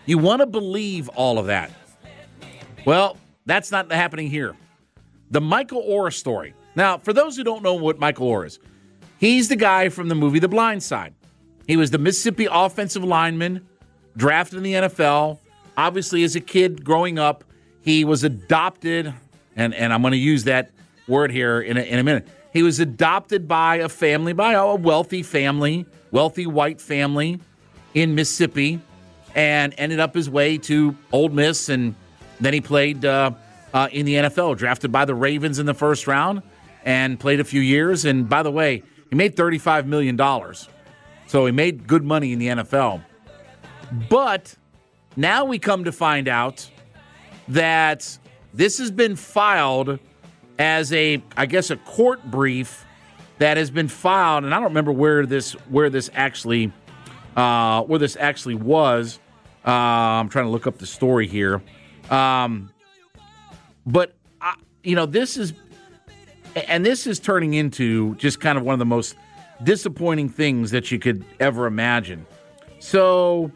You want to believe all of that. Well, that's not happening here. The Michael Oher story. Now, for those who don't know what Michael Oher is, he's the guy from the movie The Blind Side. He was the Mississippi offensive lineman, drafted in the N F L. Obviously, as a kid growing up, he was adopted, and, and I'm going to use that word here in a, in a minute. He was adopted by a family, by a wealthy family, wealthy white family in Mississippi, and ended up his way to Ole Miss, and then he played uh, uh, in the N F L, drafted by the Ravens in the first round, and played a few years. And by the way, he made thirty-five million dollars, so he made good money in the N F L. But now we come to find out that this has been filed as a, I guess, a court brief that has been filed, and I don't remember where this where this actually uh, where this actually was. Uh, I'm trying to look up the story here, um, but I, you know, this is, and this is turning into just kind of one of the most disappointing things that you could ever imagine. So,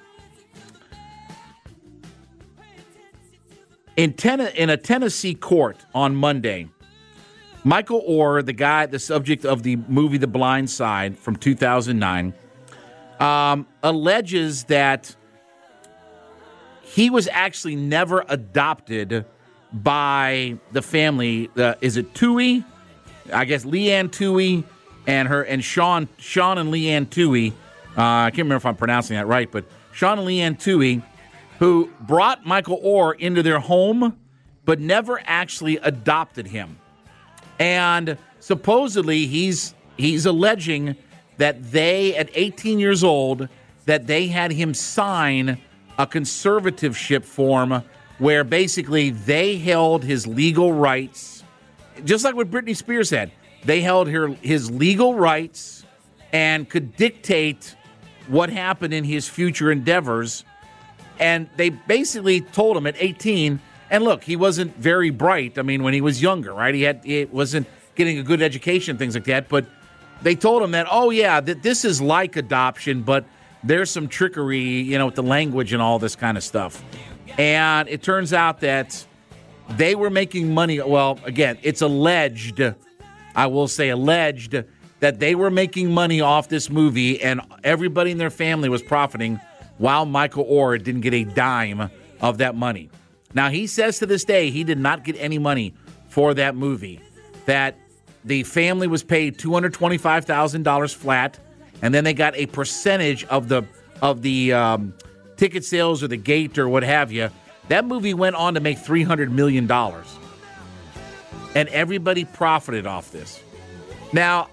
in ten, in a Tennessee court on Monday, Michael Oher, the guy, the subject of the movie The Blind Side from two thousand nine, um, alleges that he was actually never adopted by the family. Uh, is it Tuohy? I guess Leanne Tuohy and her and Sean Sean and Leanne Tuohy. Uh, I can't remember if I'm pronouncing that right, but Sean and Leanne Tuohy, who brought Michael Oher into their home, but never actually adopted him. And supposedly he's he's alleging that they, at eighteen years old, that they had him sign a conservatorship form where basically they held his legal rights, just like what Britney Spears had. They held her his legal rights and could dictate what happened in his future endeavors. And they basically told him at eighteen, and look, he wasn't very bright. I mean, when he was younger, right? He had he wasn't getting a good education, things like that. But they told him that, oh, yeah, that this is like adoption, but there's some trickery, you know, with the language and all this kind of stuff. And it turns out that they were making money. Well, again, it's alleged, I will say alleged, that they were making money off this movie, and everybody in their family was profiting, while Michael Oher didn't get a dime of that money. Now, he says to this day he did not get any money for that movie, that the family was paid two hundred twenty-five thousand dollars flat, and then they got a percentage of the of the um, ticket sales or the gate or what have you. That movie went on to make three hundred million dollars, and everybody profited off this. Now,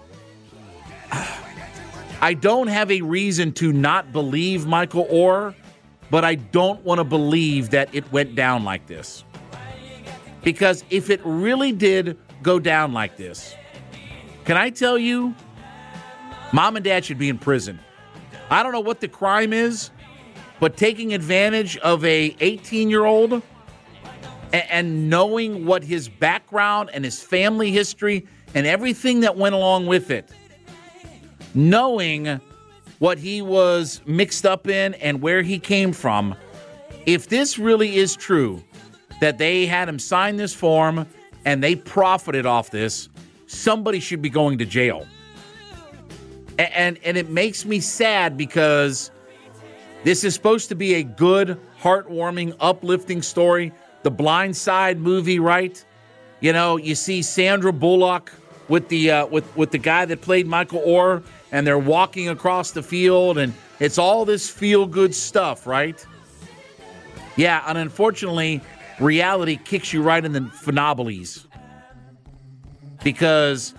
I don't have a reason to not believe Michael Oher, but I don't want to believe that it went down like this. Because if it really did go down like this, can I tell you, mom and dad should be in prison. I don't know what the crime is, but taking advantage of a eighteen-year-old and, and knowing what his background and his family history and everything that went along with it, knowing what he was mixed up in and where he came from, if this really is true, that they had him sign this form and they profited off this, somebody should be going to jail. And, and, and it makes me sad because this is supposed to be a good, heartwarming, uplifting story. The Blind Side movie, right? You know, you see Sandra Bullock with the uh, with, with the guy that played Michael Oher, and they're walking across the field, and it's all this feel-good stuff, right? Yeah, and unfortunately, reality kicks you right in the phenoblies. Because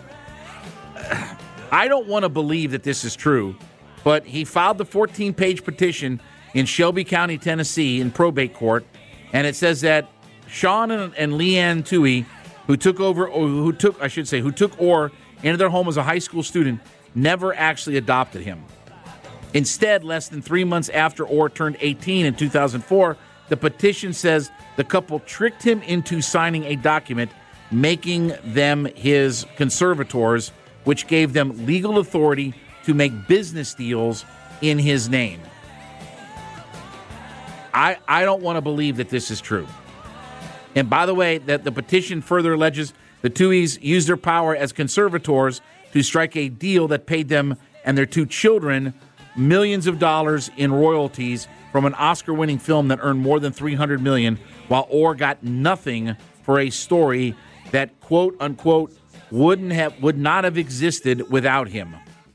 I don't want to believe that this is true, but he filed the fourteen-page petition in Shelby County, Tennessee, in probate court, and it says that Sean and, and Leanne Tuohy, who took over, or who took, I should say, who took Oher into their home as a high school student, never actually adopted him. Instead, less than three months after Oher turned eighteen in two thousand four, the petition says the couple tricked him into signing a document making them his conservators, which gave them legal authority to make business deals in his name. I, I don't want to believe that this is true. And by the way, that the petition further alleges the Tuohys used their power as conservators to strike a deal that paid them and their two children millions of dollars in royalties from an Oscar-winning film that earned more than three hundred million dollars, while Orr got nothing for a story that, quote unquote, wouldn't have would not have existed without him.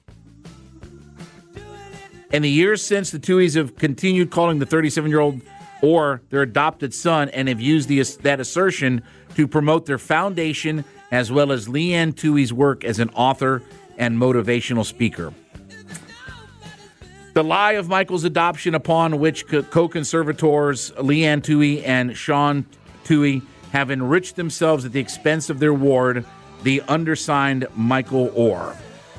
In the years since, the Tuohys have continued calling the thirty-seven-year-old Orr their adopted son and have used the, that assertion to promote their foundation as well as Leanne Tuohy's work as an author and motivational speaker. The lie of Michael's adoption, upon which co-conservators Leanne Tuohy and Sean Tuohy have enriched themselves at the expense of their ward, the undersigned Michael Orr.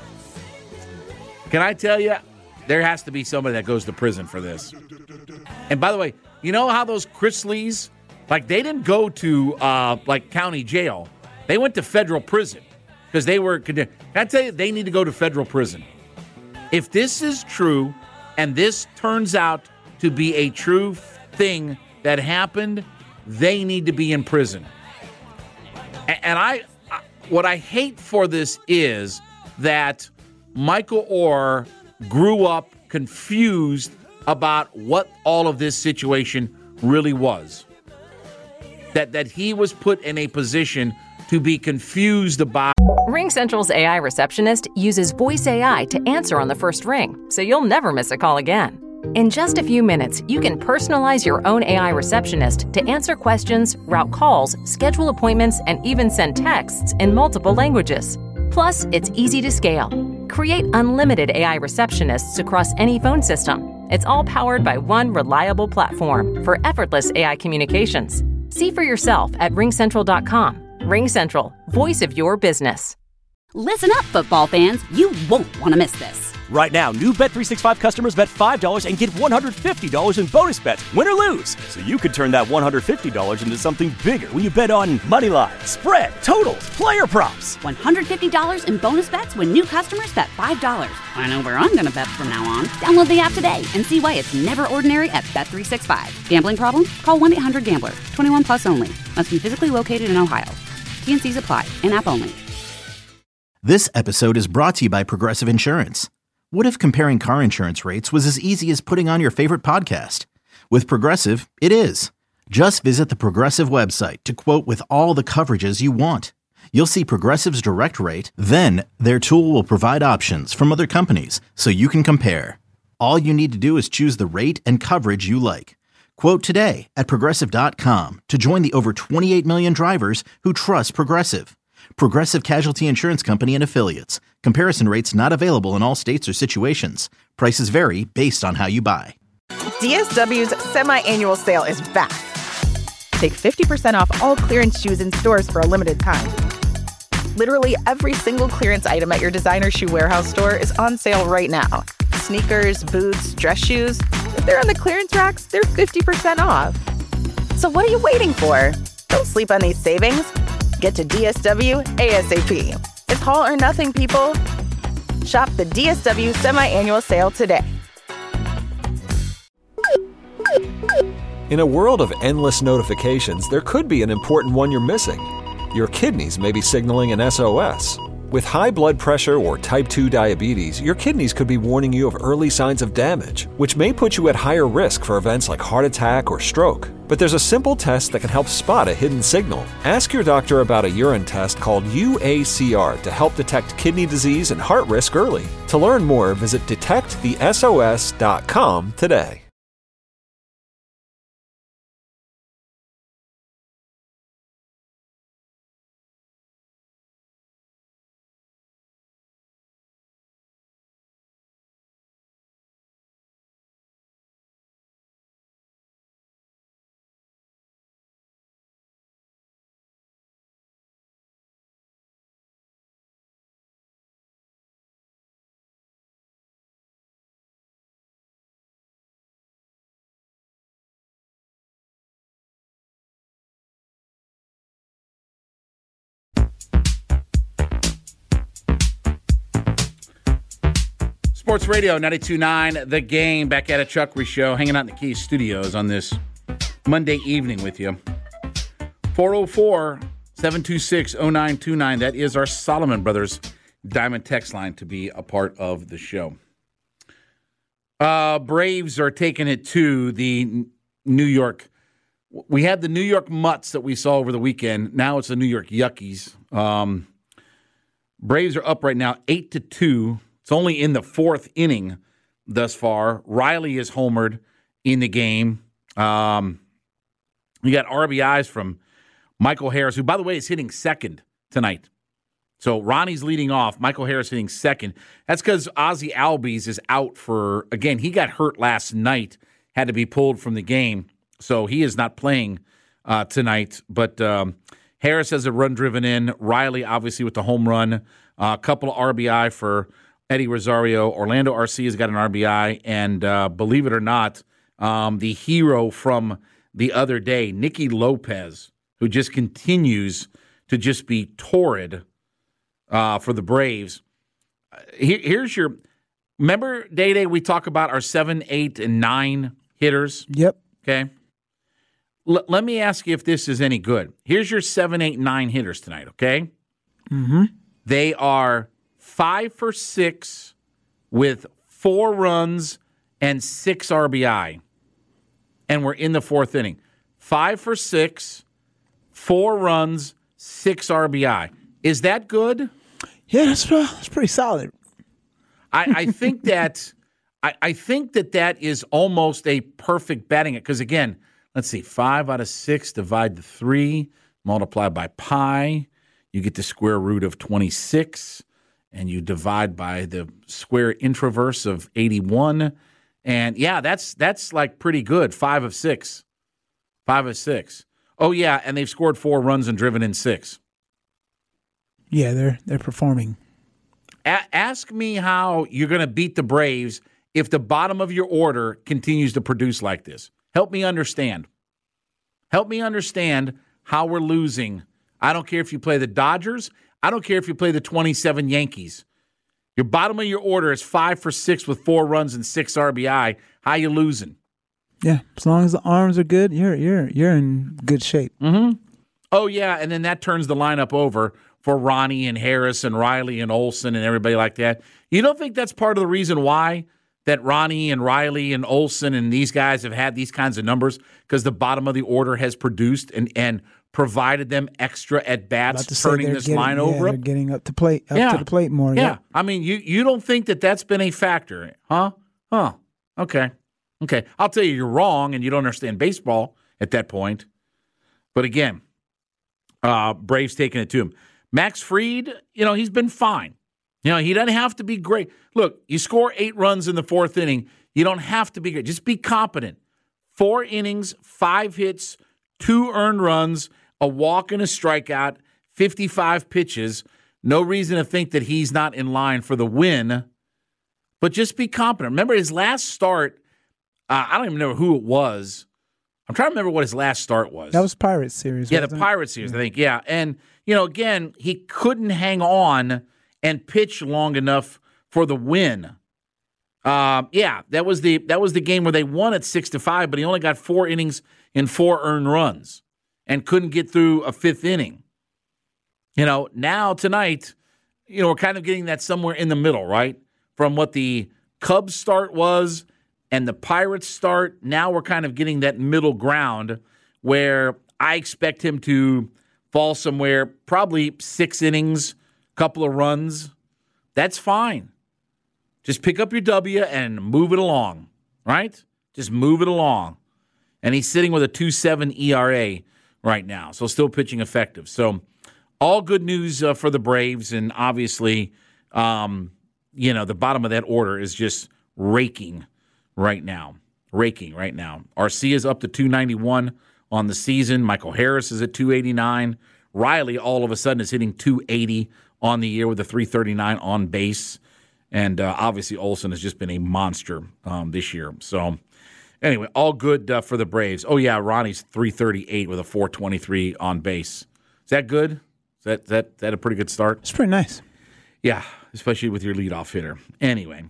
Can I tell you, there has to be somebody that goes to prison for this. And by the way, you know how those Chrisleys, like they didn't go to uh, like county jail. They went to federal prison because they were, can I tell you, they need to go to federal prison. If this is true and this turns out to be a true thing that happened, they need to be in prison. And I, what I hate for this is that Michael Orr grew up confused about what all of this situation really was. That that he was put in a position to be confused about. RingCentral's A I receptionist uses voice A I to answer on the first ring, so you'll never miss a call again. In just a few minutes, you can personalize your own A I receptionist to answer questions, route calls, schedule appointments, and even send texts in multiple languages. Plus, it's easy to scale. Create unlimited A I receptionists across any phone system. It's all powered by one reliable platform for effortless A I communications. See for yourself at ring central dot com. RingCentral, voice of your business. Listen up, football fans. You won't want to miss this. Right now, new Bet three sixty-five customers bet five dollars and get one hundred fifty dollars in bonus bets, win or lose. So you could turn that one hundred fifty dollars into something bigger when you bet on money line, spread, totals, player props. one hundred fifty dollars in bonus bets when new customers bet five dollars. I know where I'm going to bet from now on. Download the app today and see why it's never ordinary at Bet three sixty-five. Gambling problem? Call one eight hundred gambler. twenty-one plus only. Must be physically located in Ohio. T N Cs apply. In-app only. This episode is brought to you by Progressive Insurance. What if comparing car insurance rates was as easy as putting on your favorite podcast? With Progressive, it is. Just visit the Progressive website to quote with all the coverages you want. You'll see Progressive's direct rate, then their tool will provide options from other companies so you can compare. All you need to do is choose the rate and coverage you like. Quote today at progressive dot com to join the over twenty-eight million drivers who trust Progressive. Progressive Casualty Insurance Company and Affiliates. Comparison rates not available in all states or situations. Prices vary based on how you buy. D S W's semi-annual sale is back. Take fifty percent off all clearance shoes in stores for a limited time. Literally every single clearance item at your designer shoe warehouse store is on sale right now. Sneakers, boots, dress shoes. If they're on the clearance racks, they're fifty percent off. So what are you waiting for? Don't sleep on these savings. Get to D S W ASAP. It's haul or nothing, people. Shop the D S W semi-annual sale today. In a world of endless notifications, there could be an important one you're missing. Your kidneys may be signaling an S O S. With high blood pressure or type two diabetes, your kidneys could be warning you of early signs of damage, which may put you at higher risk for events like heart attack or stroke. But there's a simple test that can help spot a hidden signal. Ask your doctor about a urine test called U A C R to help detect kidney disease and heart risk early. To learn more, visit detect the S O S dot com today. Sports Radio ninety-two point nine, The Game. Back at a Chuckery Show, hanging out in the Keys Studios on this Monday evening with you. four oh four, seven two six, oh nine two nine. That is our Solomon Brothers Diamond text line to be a part of the show. Uh, Braves are taking it to the New York. We had the New York Mutts that we saw over the weekend. Now it's the New York Yuckies. Um, Braves are up right now eight to two. It's only in the fourth inning thus far. Riley is homered in the game. Um, you got R B Is from Michael Harris, who, by the way, is hitting second tonight. So Ronnie's leading off. Michael Harris hitting second. That's because Ozzie Albies is out for, again, he got hurt last night, had to be pulled from the game. So he is not playing uh, tonight. But um, Harris has a run driven in. Riley, obviously, with the home run. A uh, couple of R B I for Eddie Rosario. Orlando Arcia's got an R B I. And uh, believe it or not, um, the hero from the other day, Nicky Lopez, who just continues to just be torrid uh, for the Braves. Here, here's your – remember, Day-Day, we talk about our seven, eight, and nine hitters? Yep. Okay. L- let me ask you if this is any good. Here's your seven, eight, nine hitters tonight, okay? Mm-hmm. They are five for six with four runs and six R B I. And we're in the fourth inning. Five for six, four runs, six R B I. Is that good? Yeah, that's, uh, that's pretty solid. I, I think that I, I think that that is almost a perfect batting it. Because, again, let's see, five out of six, divide the three, multiply by pi. You get the square root of twenty-six, and you divide by the square intraverse of eighty-one. And, yeah, that's that's like pretty good, five of six. Five of six. Oh, yeah, and they've scored four runs and driven in six. Yeah, they're they're performing. A- ask me how you're going to beat the Braves if the bottom of your order continues to produce like this. Help me understand. Help me understand how we're losing. I don't care if you play the Dodgers. I don't care if you play the twenty-seven Yankees. Your bottom of your order is five for six with four runs and six R B I. How you losing? Yeah, as long as the arms are good, you're you're you're in good shape. Mm-hmm. Oh, yeah, and then that turns the lineup over for Ronnie and Harris and Riley and Olsen and everybody like that. You don't think that's part of the reason why that Ronnie and Riley and Olsen and these guys have had these kinds of numbers? Because the bottom of the order has produced and, and provided them extra at-bats, turning this getting, line yeah, over. They're getting up to plate, up yeah. to the plate more. Yeah. yeah. I mean, you, you don't think that that's been a factor, huh? Huh. Okay. Okay. I'll tell you you're wrong and you don't understand baseball at that point. But again, uh, Braves taking it to him. Max Fried, you know, he's been fine. You know, he doesn't have to be great. Look, you score eight runs in the fourth inning. You don't have to be great. Just be competent. Four innings, five hits, two earned runs, a walk and a strikeout, fifty-five pitches. No reason to think that he's not in line for the win, but just be competent. Remember his last start, uh, I don't even remember who it was. I'm trying to remember what his last start was. That was Pirates series. Yeah, the wasn't Pirates series, I think. Yeah, and, you know, again, he couldn't hang on and pitch long enough for the win. Um, yeah, that was the that was the game where they won at six to five, but he only got four innings and four earned runs and couldn't get through a fifth inning. You know, now tonight, you know, we're kind of getting that somewhere in the middle, right? From what the Cubs start was and the Pirates start, now we're kind of getting that middle ground where I expect him to fall somewhere, probably six innings, couple of runs. That's fine. Just pick up your W and move it along, right? Just move it along. And he's sitting with a two point seven E R A right now, so still pitching effective. So all good news uh, for the Braves, and obviously, um, you know, the bottom of that order is just raking right now. Raking right now. Arcia's up to two ninety-one on the season. Michael Harris is at two eighty-nine. Riley all of a sudden is hitting two eighty on the year with a three thirty-nine on base. And uh, obviously Olsen has just been a monster um, this year. So anyway, all good uh, for the Braves. Oh, yeah, Ronnie's three thirty-eight with a four twenty-three on base. Is that good? Is that, is that, is that a pretty good start? It's pretty nice. Yeah, especially with your leadoff hitter. Anyway,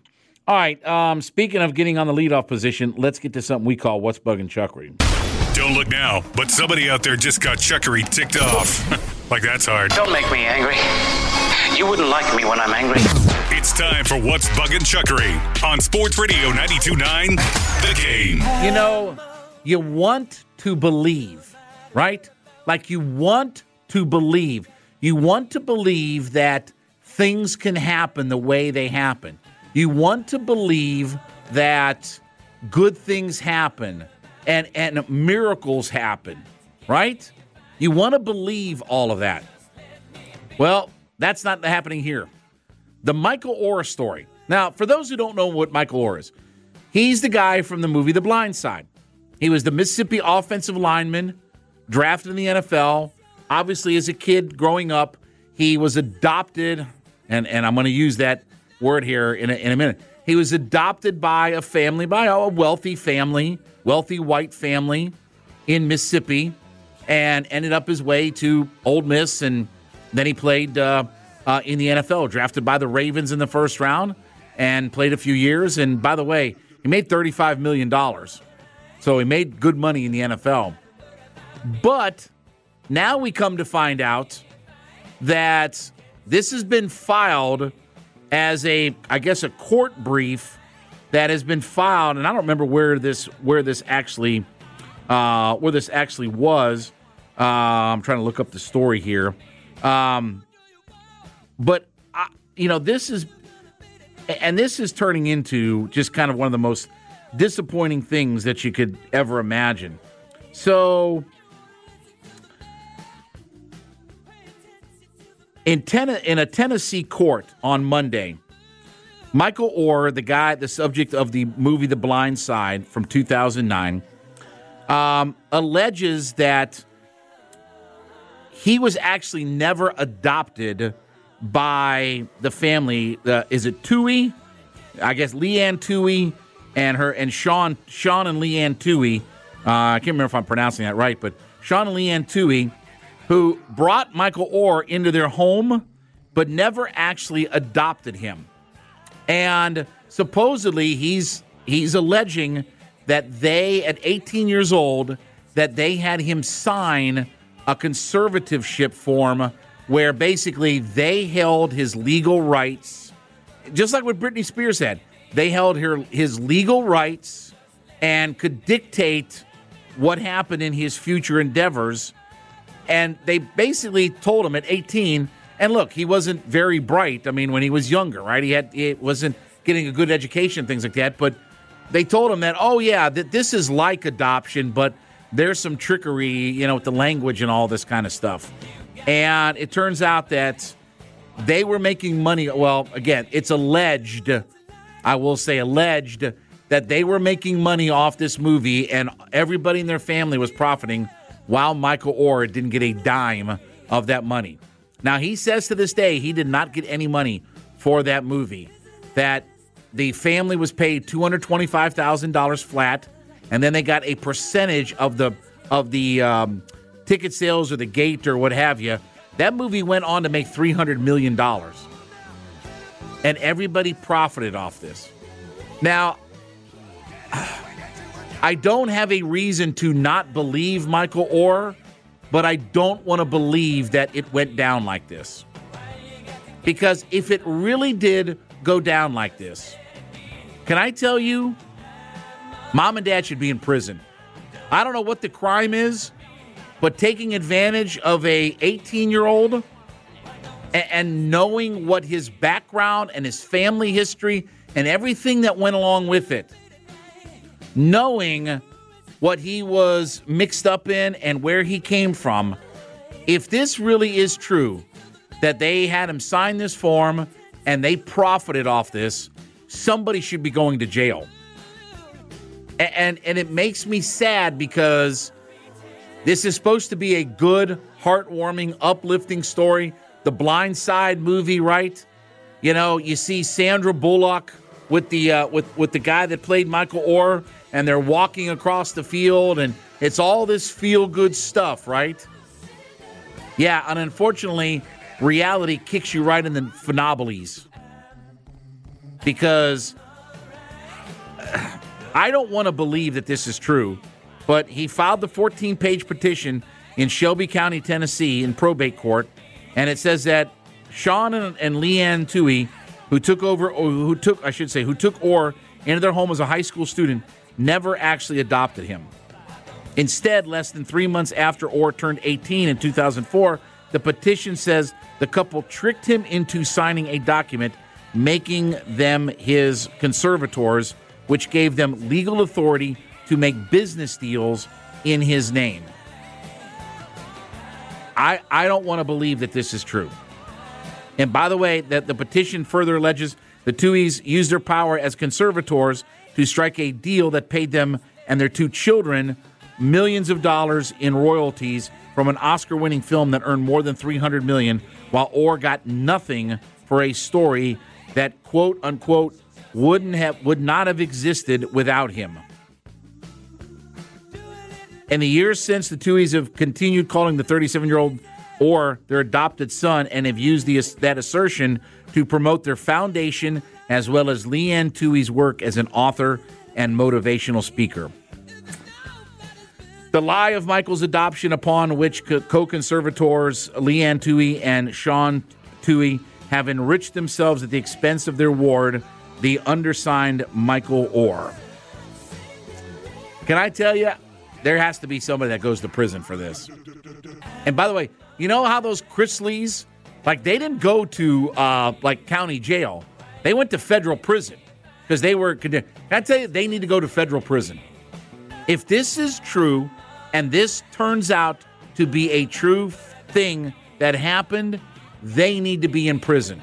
All right, um, speaking of getting on the leadoff position, let's get to something we call What's Bugging Chuckery. Don't look now, but somebody out there just got Chuckery ticked off. Like that's hard. Don't make me angry. You wouldn't like me when I'm angry. It's time for What's Bugging Chuckery on Sports Radio ninety-two point nine, The Game. You know, you want to believe, right? Like you want to believe. You want to believe that things can happen the way they happen. You want to believe that good things happen and, and miracles happen, right? You want to believe all of that. Well, that's not happening here. The Michael Oher story. Now, for those who don't know what Michael Oher is, he's the guy from the movie The Blind Side. He was the Mississippi offensive lineman, drafted in the N F L. Obviously, as a kid growing up, he was adopted, and, and I'm going to use that word here in a, in a minute. He was adopted by a family, by a wealthy family, wealthy white family in Mississippi, and ended up his way to Ole Miss, and then he played uh, uh, in the N F L, drafted by the Ravens in the first round, and played a few years. And by the way, he made thirty-five million dollars, so he made good money in the N F L. But now we come to find out that this has been filed as a, I guess, a court brief that has been filed, and I don't remember where this where this actually uh, where this actually was. Uh, I'm trying to look up the story here, um, but I, you know, this is, and this is turning into just kind of one of the most disappointing things that you could ever imagine. So, in ten, in a Tennessee court on Monday, Michael Oher, the guy, the subject of the movie The Blind Side from two thousand nine, um, alleges that he was actually never adopted by the family. Uh, is it Tuohy? I guess Leanne Tuohy and her and Sean Sean and Leanne Tuohy. Uh, I can't remember if I'm pronouncing that right, but Sean and Leanne Tuohy, who brought Michael Oher into their home, but never actually adopted him. And supposedly he's he's alleging that they, at eighteen years old, that they had him sign a conservativeship form where basically they held his legal rights, just like what Britney Spears had. They held her his legal rights and could dictate what happened in his future endeavors. And they basically told him at eighteen, and look, he wasn't very bright. I mean, when he was younger, right? He had he wasn't getting a good education, things like that. But they told him that, oh, yeah, that this is like adoption, but there's some trickery, you know, with the language and all this kind of stuff. And it turns out that they were making money. Well, again, it's alleged, I will say alleged, that they were making money off this movie, and everybody in their family was profiting, while Michael Oher didn't get a dime of that money. Now, he says to this day he did not get any money for that movie, that the family was paid two hundred twenty-five thousand dollars flat, and then they got a percentage of the of the um, ticket sales or the gate or what have you. That movie went on to make three hundred million dollars, and everybody profited off this. Now, I don't have a reason to not believe Michael Oher, but I don't want to believe that it went down like this. Because if it really did go down like this, can I tell you, mom and dad should be in prison. I don't know what the crime is, but taking advantage of a eighteen-year-old and, and knowing what his background and his family history and everything that went along with it, knowing what he was mixed up in and where he came from, if this really is true, that they had him sign this form and they profited off this, somebody should be going to jail. And, and, and it makes me sad because this is supposed to be a good, heartwarming, uplifting story. The Blind Side movie, right? You know, you see Sandra Bullock with the uh, with, with the guy that played Michael Oher, and they're walking across the field, and it's all this feel-good stuff, right? Yeah, and unfortunately, reality kicks you right in the phenobilies. Because I don't want to believe that this is true, but he filed the fourteen-page petition in Shelby County, Tennessee, in probate court, and it says that Sean and, and Leanne Toohey, who took over, or who took, I should say, who took Orr into their home as a high school student, never actually adopted him. Instead, less than three months after Orr turned eighteen in two thousand four, the petition says the couple tricked him into signing a document making them his conservators, which gave them legal authority to make business deals in his name. I, I don't want to believe that this is true. And by the way, that the petition further alleges the Tooheys used their power as conservators to strike a deal that paid them and their two children millions of dollars in royalties from an Oscar-winning film that earned more than three hundred million dollars, while Orr got nothing for a story that, quote unquote, wouldn't have would not have existed without him. In the years since, the Tooheys have continued calling the thirty-seven-year-old Orr their adopted son and have used the, that assertion to promote their foundation as well as Leanne Toohey's work as an author and motivational speaker. The lie of Michael's adoption, upon which co-conservators Leanne Toohey and Sean Toohey have enriched themselves at the expense of their ward, the undersigned Michael Orr. Can I tell you, there has to be somebody that goes to prison for this. And by the way, you know how those Chrisleys, like they didn't go to uh, like county jail. They went to federal prison because they were, can I tell you, they need to go to federal prison. If this is true and this turns out to be a true thing that happened, they need to be in prison.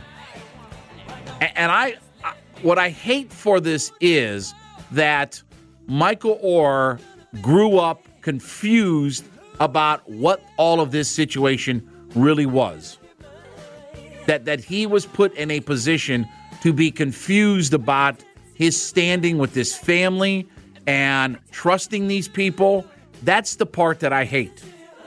And I, what I hate for this is that Michael Orr grew up confused about what all of this situation really was. That that he was put in a position to be confused about his standing with this family and trusting these people. That's the part that I hate.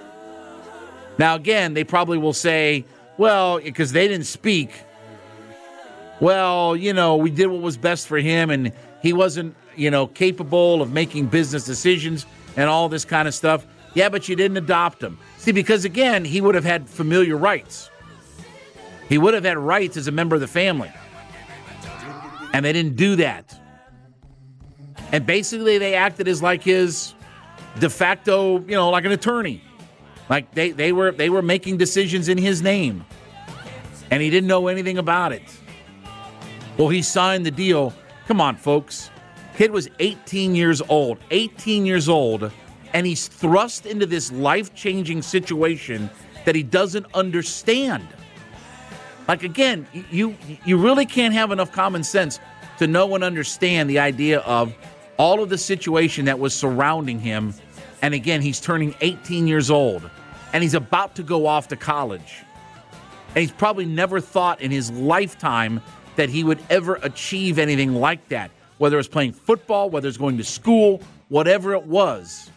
Now, again, they probably will say, well, because they didn't speak, well, you know, we did what was best for him and he wasn't, you know, capable of making business decisions and all this kind of stuff. Yeah, but you didn't adopt him. See, because, again, he would have had familiar rights. He would have had rights as a member of the family. And they didn't do that. And basically they acted as like his de facto, you know, like an attorney. Like they, they were they were making decisions in his name. And he didn't know anything about it. Well, he signed the deal. Come on, folks. Kid was eighteen years old. eighteen years old. And he's thrust into this life-changing situation that he doesn't understand. Like, again, you you really can't have enough common sense to know and understand the idea of all of the situation that was surrounding him. And again, he's turning eighteen years old, and he's about to go off to college. And he's probably never thought in his lifetime that he would ever achieve anything like that, whether it's playing football, whether it's going to school, whatever it was.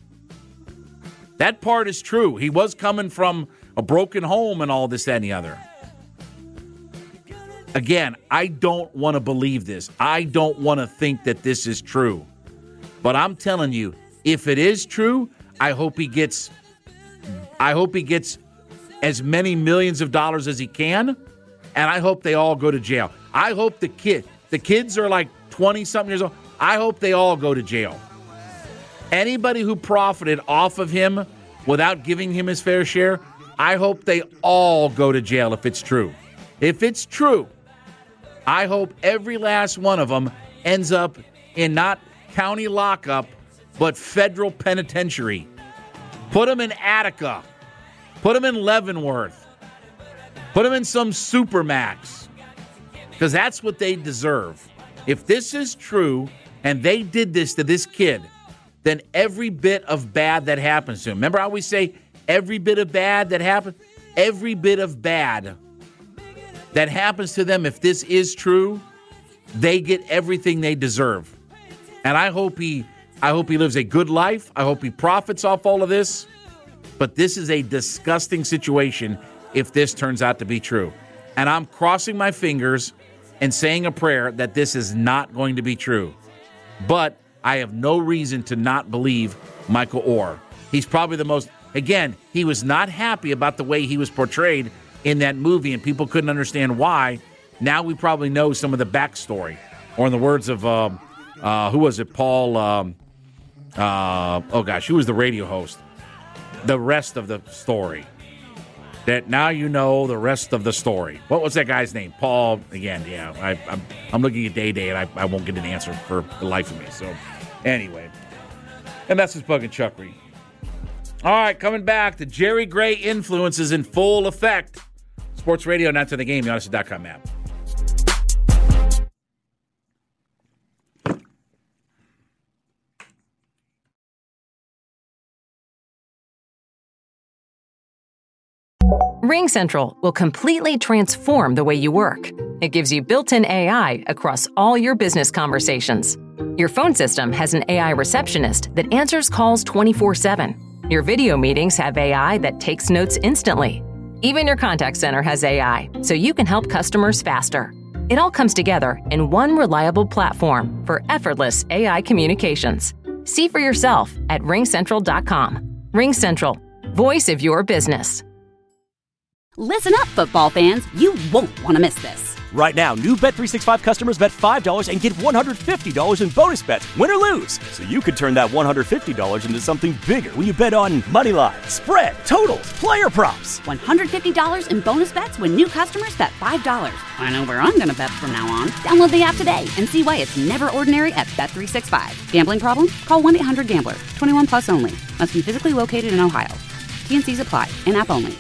That part is true. He was coming from a broken home and all this, that, and the other. Again, I don't want to believe this. I don't want to think that this is true. But I'm telling you, if it is true, I hope he gets I hope he gets as many millions of dollars as he can, and I hope they all go to jail. I hope the kid the kids are like twenty-something years old. I hope they all go to jail. Anybody who profited off of him without giving him his fair share, I hope they all go to jail if it's true. If it's true, I hope every last one of them ends up in not county lockup, but federal penitentiary. Put them in Attica. Put them in Leavenworth. Put them in some Supermax. Because that's what they deserve. If this is true, and they did this to this kid, then every bit of bad that happens to him. Remember how we say every bit of bad that happens? Every bit of bad that happens to them, if this is true, they get everything they deserve. And I hope he I hope he lives a good life. I hope he profits off all of this. But this is a disgusting situation if this turns out to be true. And I'm crossing my fingers and saying a prayer that this is not going to be true. But I have no reason to not believe Michael Oher. He's probably the most, again, he was not happy about the way he was portrayed in that movie, and people couldn't understand why. Now we probably know some of the backstory. Or in the words of, um, uh, who was it, Paul, um, uh, oh gosh, who was the radio host? The rest of the story. That now you know the rest of the story. What was that guy's name? Paul, again, yeah. I, I'm, I'm looking at Day Day, and I, I won't get an answer for the life of me. So, anyway. And that's his Bug and Chuckery. All right, coming back, the Jerry Gray influence is in full effect. Sports Radio, not to the game, the Odyssey dot com app. RingCentral will completely transform the way you work. It gives you built-in A I across all your business conversations. Your phone system has an A I receptionist that answers calls twenty-four seven. Your video meetings have A I that takes notes instantly. Even your contact center has A I, so you can help customers faster. It all comes together in one reliable platform for effortless A I communications. See for yourself at ring central dot com. RingCentral, voice of your business. Listen up, football fans. You won't want to miss this. Right now, new Bet three sixty-five customers bet five dollars and get one hundred fifty dollars in bonus bets, win or lose. So you could turn that one hundred fifty dollars into something bigger when you bet on money line, spread, totals, player props. one hundred fifty dollars in bonus bets when new customers bet five dollars. I know where I'm going to bet from now on. Download the app today and see why it's never ordinary at Bet three sixty-five. Gambling problem? Call one eight hundred gambler. twenty-one plus only. Must be physically located in Ohio. T and C's apply. In-app only.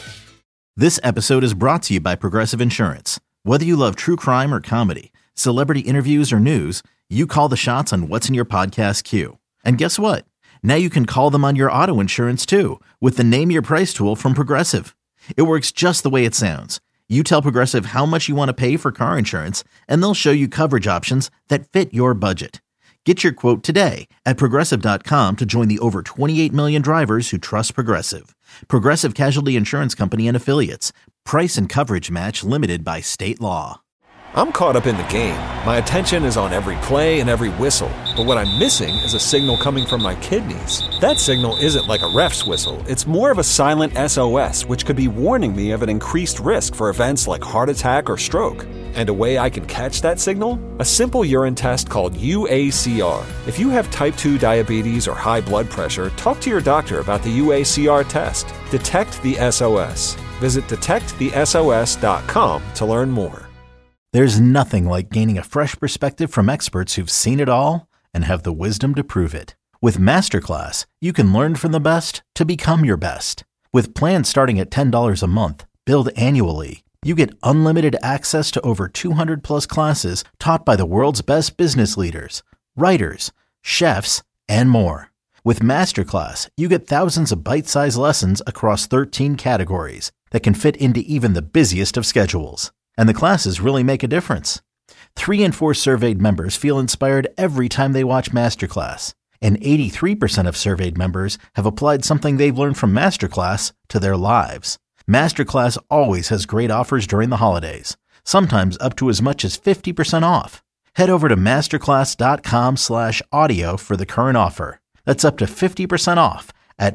This episode is brought to you by Progressive Insurance. Whether you love true crime or comedy, celebrity interviews or news, you call the shots on what's in your podcast queue. And guess what? Now you can call them on your auto insurance too with the Name Your Price tool from Progressive. It works just the way it sounds. You tell Progressive how much you want to pay for car insurance, and they'll show you coverage options that fit your budget. Get your quote today at Progressive dot com to join the over twenty-eight million drivers who trust Progressive. Progressive Casualty Insurance Company and Affiliates. Price and coverage match limited by state law. I'm caught up in the game. My attention is on every play and every whistle. But what I'm missing is a signal coming from my kidneys. That signal isn't like a ref's whistle. It's more of a silent S O S, which could be warning me of an increased risk for events like heart attack or stroke. And a way I can catch that signal? A simple urine test called U A C R. If you have type two diabetes or high blood pressure, talk to your doctor about the U A C R test. Detect the S O S. Visit detect the S O S dot com to learn more. There's nothing like gaining a fresh perspective from experts who've seen it all and have the wisdom to prove it. With Masterclass, you can learn from the best to become your best. With plans starting at ten dollars a month, billed annually, you get unlimited access to over two hundred plus classes taught by the world's best business leaders, writers, chefs, and more. With Masterclass, you get thousands of bite-sized lessons across thirteen categories that can fit into even the busiest of schedules. And the classes really make a difference. Three in four surveyed members feel inspired every time they watch Masterclass. And eighty-three percent of surveyed members have applied something they've learned from Masterclass to their lives. Masterclass always has great offers during the holidays, sometimes up to as much as fifty percent off. Head over to masterclass.com slash audio for the current offer. That's up to fifty percent off at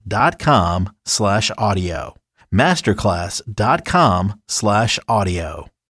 masterclass.com slash audio. masterclass.com slash audio.